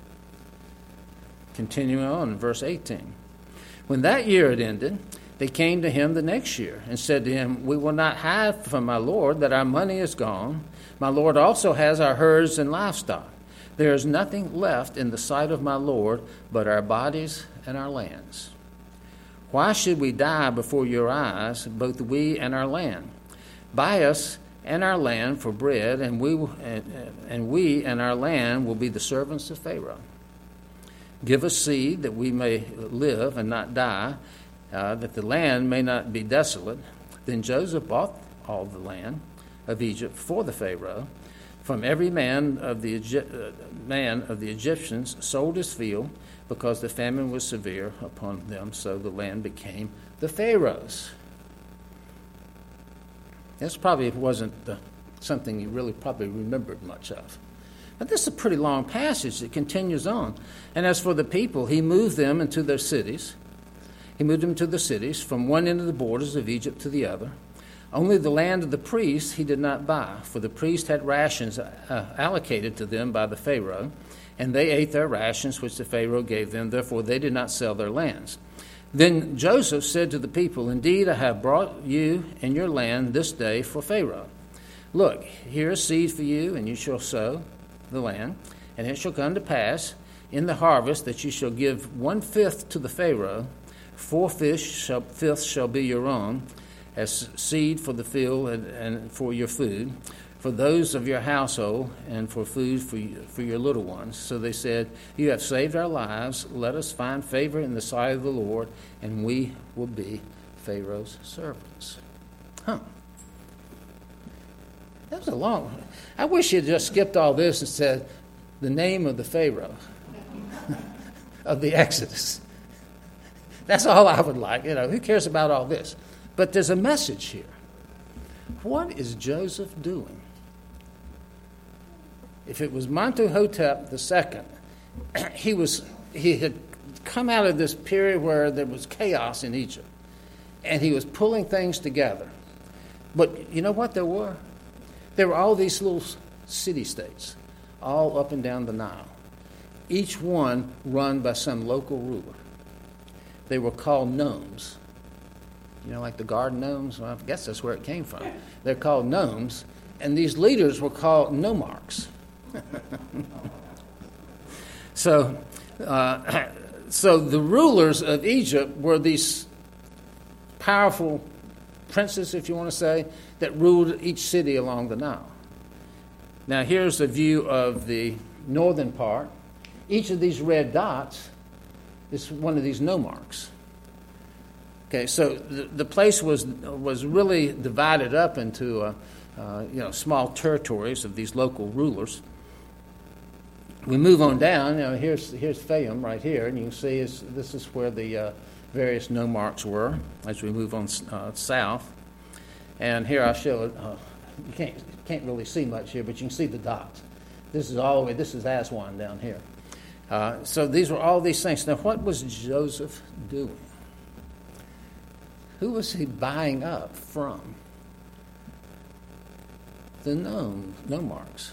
Continuing on in verse eighteen. When that year had ended, they came to him the next year and said to him, we will not hide from my Lord that our money is gone. My Lord also has our herds and livestock. There is nothing left in the sight of my Lord but our bodies and our lands. Why should we die before your eyes, both we and our land? Buy us and our land for bread, and we and, and we and our land will be the servants of Pharaoh. Give us seed that we may live and not die, uh, that the land may not be desolate. Then Joseph bought all the land of Egypt for the Pharaoh. From every man of the uh, man of the Egyptians sold his field, because the famine was severe upon them, so the land became the Pharaoh's. This probably wasn't uh, something you really probably remembered much of. But this is a pretty long passage that continues on. And as for the people, he moved them into their cities. He moved them to the cities from one end of the borders of Egypt to the other. Only the land of the priests he did not buy, for the priests had rations uh, allocated to them by the Pharaoh, and they ate their rations which the Pharaoh gave them. Therefore they did not sell their lands. Then Joseph said to the people, indeed, I have brought you and your land this day for Pharaoh. Look, here is seed for you, and you shall sow the land, and it shall come to pass in the harvest that you shall give one-fifth to the Pharaoh, four fish shall, fifths shall be your own, as seed for the field and, and for your food, for those of your household, and for food for, you, for your little ones. So they said, you have saved our lives. Let us find favor in the sight of the Lord, and we will be Pharaoh's servants. Huh. That was a long... I wish you'd just skipped all this and said the name of the Pharaoh of the Exodus. That's all I would like. You know, who cares about all this? But there's a message here. What is Joseph doing? If it was Mentuhotep the second, he was he had come out of this period where there was chaos in Egypt, and he was pulling things together. But you know what there were? There were all these little city-states, all up and down the Nile, each one run by some local ruler. They were called nomes. You know, like the garden gnomes? Well, I guess that's where it came from. They're called nomes, and these leaders were called nomarchs. so, uh, so the rulers of Egypt were these powerful princes, if you want to say, that ruled each city along the Nile. Now, here's a view of the northern part. Each of these red dots is one of these nomarchs. Okay, so the, the place was was really divided up into uh, uh, you know small territories of these local rulers. We move on down. You know, here's here's Fayum right here, and you can see is this is where the uh, various nomarchs were as we move on uh, south. And here I show it. Uh, you can't can't really see much here, but you can see the dots. This is all the way. This is Aswan down here. Uh, so these were all these things. Now, what was Joseph doing? Who was he buying up from? The known nomarchs.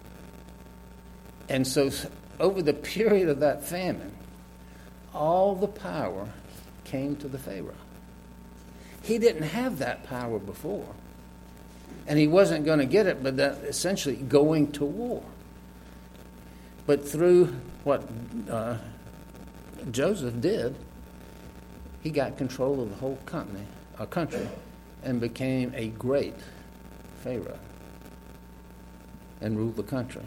And so over the period of that famine, all the power came to the Pharaoh. He didn't have that power before. And he wasn't going to get it, but that essentially going to war. But through what uh, Joseph did, he got control of the whole company, uh, country and became a great Pharaoh and ruled the country.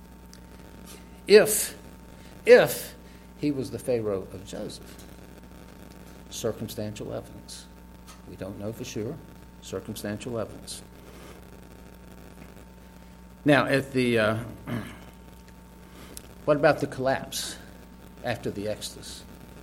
If, if he was the Pharaoh of Joseph. Circumstantial evidence. We don't know for sure. Circumstantial evidence. Now, at the uh, what about the collapse after the Exodus?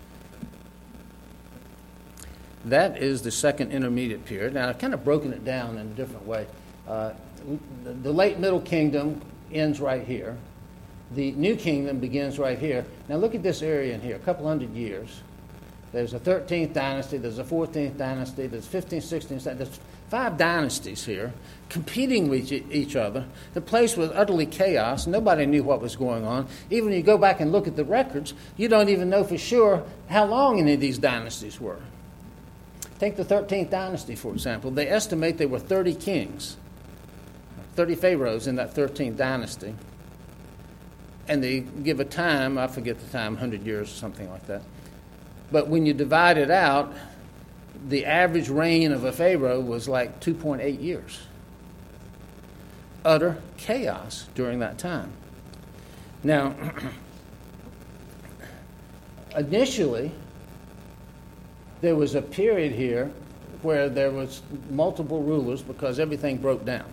That is the second intermediate period. Now, I've kind of broken it down in a different way. Uh, the, the late Middle Kingdom ends right here. The New Kingdom begins right here. Now, look at this area in here, a couple hundred years. There's a thirteenth dynasty, there's a fourteenth dynasty, there's fifteenth, sixteenth, there's five dynasties here competing with each other. The place was utterly chaos. Nobody knew what was going on. Even when you go back and look at the records, you don't even know for sure how long any of these dynasties were. Take the thirteenth dynasty, for example. They estimate there were thirty kings, thirty pharaohs in that thirteenth dynasty. And they give a time, I forget the time, one hundred years or something like that. But when you divide it out, the average reign of a pharaoh was like two point eight years. Utter chaos during that time. Now, initially, there was a period here where there was multiple rulers because everything broke down.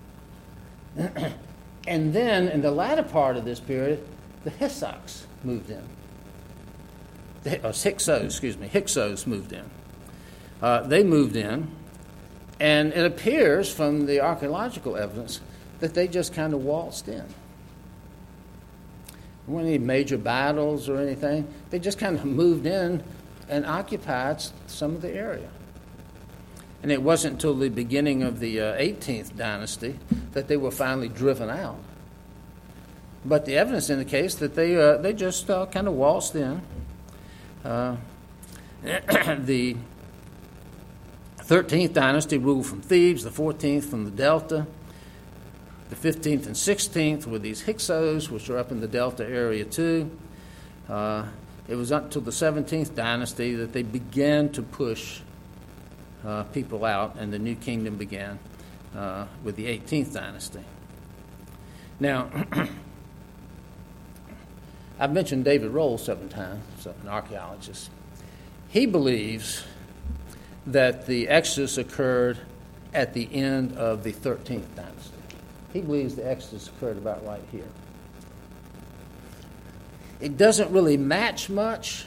And then, in the latter part of this period, the Hyksos moved in. The, or Hyksos, excuse me, Hyksos moved in. Uh, they moved in, and it appears from the archaeological evidence that they just kind of waltzed in. There weren't any major battles or anything. They just kind of moved in and occupied some of the area. And it wasn't until the beginning of the uh, eighteenth dynasty that they were finally driven out. But the evidence indicates that they uh, they just uh, kind of waltzed in. Uh, the thirteenth dynasty ruled from Thebes, the fourteenth from the Delta. The fifteenth and sixteenth were these Hyksos, which are up in the Delta area too. Uh, it was up until the seventeenth dynasty that they began to push Uh, people out, and the New Kingdom began uh, with the eighteenth dynasty. Now, I've mentioned David Roll seven times, so an archaeologist. He believes that the Exodus occurred at the end of the thirteenth dynasty. He believes the Exodus occurred about right here. It doesn't really match much,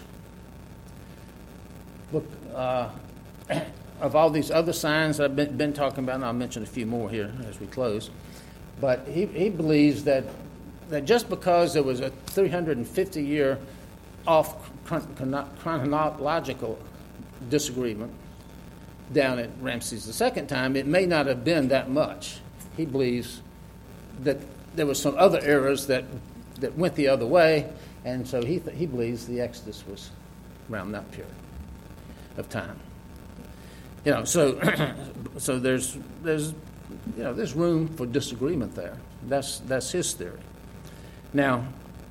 but uh, of all these other signs that I've been, been talking about, and I'll mention a few more here as we close. But he, he believes that that just because there was a three hundred fifty year off chronological disagreement down at Ramses the second time, it may not have been that much. He believes that there were some other eras that, that went the other way, and so he th- he believes the Exodus was around that period of time. You know, so so there's there's you know there's room for disagreement there. That's that's his theory. Now,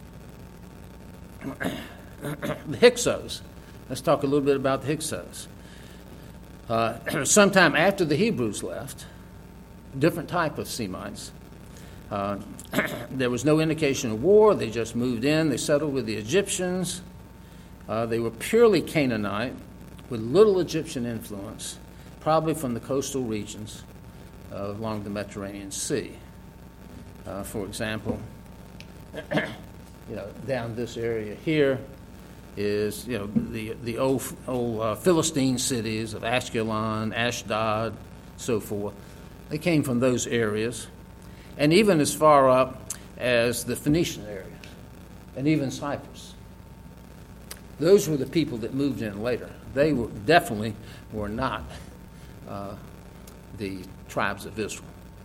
the Hyksos. Let's talk a little bit about the Hyksos. Uh, sometime after the Hebrews left, different type of Semites. Uh, there was no indication of war. They just moved in. They settled with the Egyptians. Uh, they were purely Canaanite with little Egyptian influence, probably from the coastal regions uh, along the Mediterranean Sea. Uh, for example, you know, down this area here is, you know, the the old old uh, Philistine cities of Ashkelon, Ashdod, so forth. They came from those areas, and even as far up as the Phoenician area, and even Cyprus. Those were the people that moved in later. They were definitely were not uh, the tribes of Israel.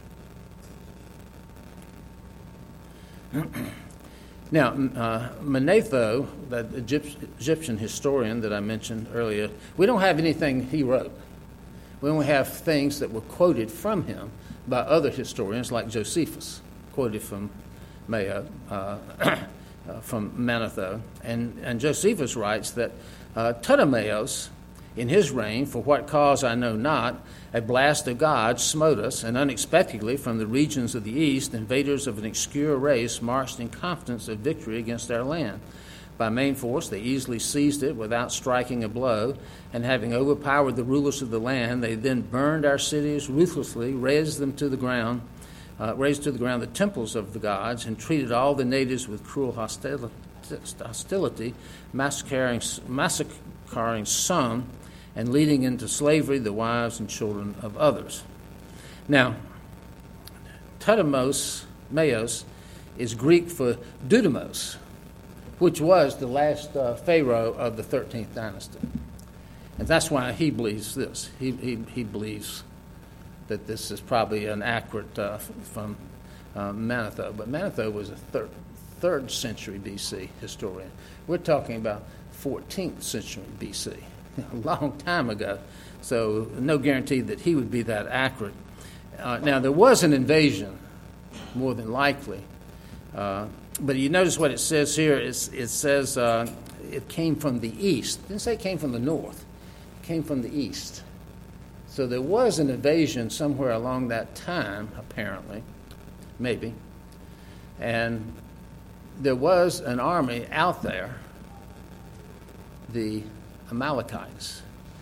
Now, uh, Manetho, that Egypt- Egyptian historian that I mentioned earlier, we don't have anything he wrote. We only have things that were quoted from him by other historians like Josephus, quoted from Mayo, uh, uh, from Manetho. And, and Josephus writes that uh, Ptolemaios, in his reign, for what cause I know not, a blast of God smote us, and unexpectedly from the regions of the east, invaders of an obscure race marched in confidence of victory against our land. By main force, they easily seized it without striking a blow, and having overpowered the rulers of the land, they then burned our cities ruthlessly, razed them to the ground, uh, razed to the ground the temples of the gods, and treated all the natives with cruel hostility, hostility massacring, massacring some, and leading into slavery the wives and children of others. Now, Ptolemaios Mayos is Greek for Dudimos, which was the last uh, pharaoh of the thirteenth dynasty. And that's why he believes this. He, he, he believes that this is probably an accurate uh, from uh, Manetho. But Manetho was a third, third century B C historian. We're talking about fourteenth century B C. A long time ago, so no guarantee that he would be that accurate. Uh, now, there was an invasion, more than likely, uh, but you notice what it says here. It's, it says uh, it came from the east. It didn't say it came from the north. It came from the east. So there was an invasion somewhere along that time, apparently, maybe, and there was an army out there, the Amalekites.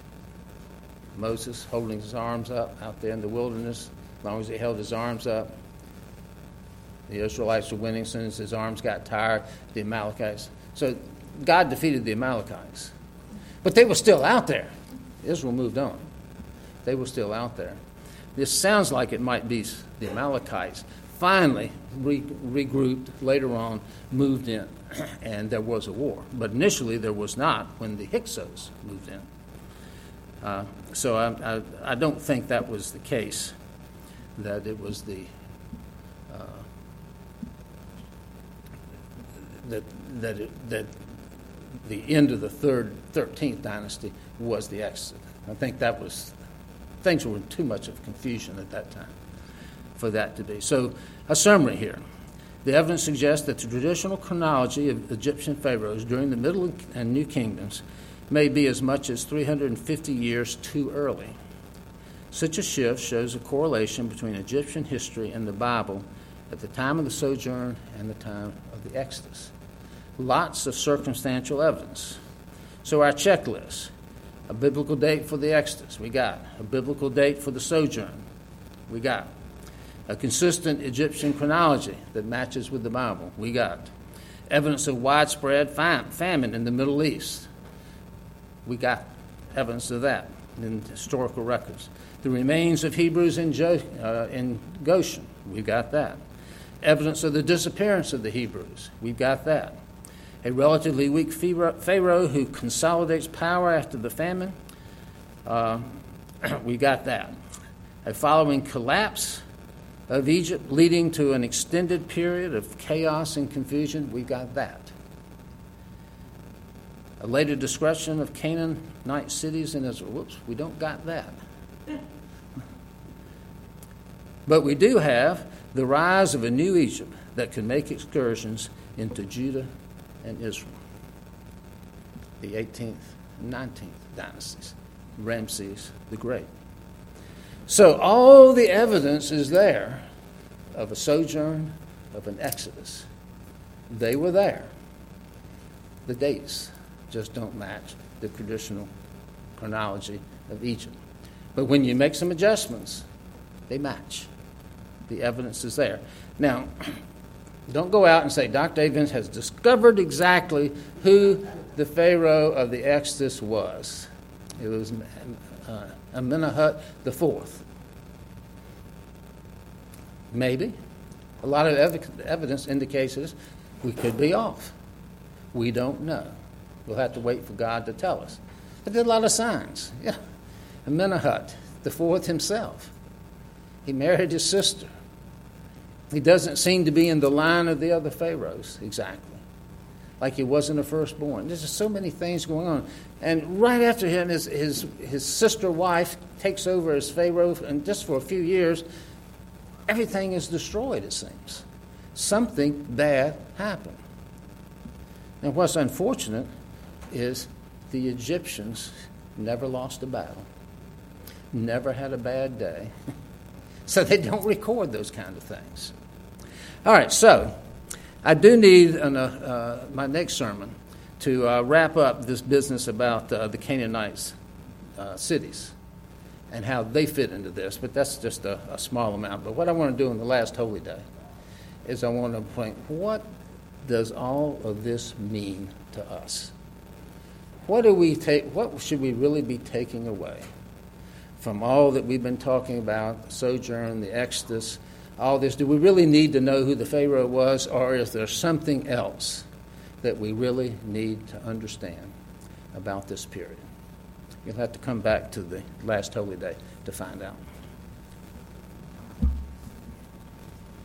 Moses holding his arms up out there in the wilderness. As long as he held his arms up, the Israelites were winning. As soon as his arms got tired, the Amalekites. So God defeated the Amalekites. But they were still out there. Israel moved on. They were still out there. This sounds like it might be the Amalekites. Finally re- regrouped, later on moved in, and there was a war. But initially there was not when the Hyksos moved in. Uh, so I, I, I don't think that was the case, that it was the uh, that that it, that the end of the third thirteenth dynasty was the Exodus. I think that was things were in too much of confusion at that time for that to be. So a summary here. The evidence suggests that the traditional chronology of Egyptian pharaohs during the Middle and New Kingdoms may be as much as three hundred fifty years too early. Such a shift shows a correlation between Egyptian history and the Bible at the time of the sojourn and the time of the Exodus. Lots of circumstantial evidence. So our checklist: a biblical date for the Exodus, we got. A biblical date for the sojourn, we got. A consistent Egyptian chronology that matches with the Bible, we got. Evidence of widespread fam- famine in the Middle East, we got evidence of that in historical records. The remains of Hebrews in, jo- uh, in Goshen, we've got that. Evidence of the disappearance of the Hebrews, we've got that. A relatively weak pharaoh who consolidates power after the famine, uh, we got that. A following collapse of Egypt leading to an extended period of chaos and confusion, we got that. A later destruction of Canaanite cities in Israel, whoops, we don't got that. But we do have the rise of a new Egypt that could make excursions into Judah and Israel, the eighteenth and nineteenth dynasties, Ramses the Great. So all the evidence is there of a sojourn, of an exodus. They were there. The dates just don't match the traditional chronology of Egypt. But when you make some adjustments, they match. The evidence is there. Now, don't go out and say Doctor Avins has discovered exactly who the Pharaoh of the Exodus was. It was uh, Amenemhat the Fourth. Maybe. A lot of ev- evidence indicates this. We could be off. We don't know. We'll have to wait for God to tell us. But there are a lot of signs. Yeah. Amenemhat the Fourth himself. He married his sister. He doesn't seem to be in the line of the other pharaohs exactly, like he wasn't a firstborn. There's just so many things going on. And right after him, his, his, his sister wife takes over as pharaoh, and just for a few years, everything is destroyed, it seems. Something bad happened. And what's unfortunate is the Egyptians never lost a battle, never had a bad day. So they don't record those kind of things. All right, so I do need an, uh, uh, my next sermon to uh, wrap up this business about uh, the Canaanites uh, cities and how they fit into this, but that's just a, a small amount. But what I want to do on the last Holy Day is I want to point, what does all of this mean to us? What do we take? What should we really be taking away from all that we've been talking about, sojourn, the Exodus, all this? Do we really need to know who the Pharaoh was, or is there something else that we really need to understand about this period? You'll have to come back to the last Holy Day to find out.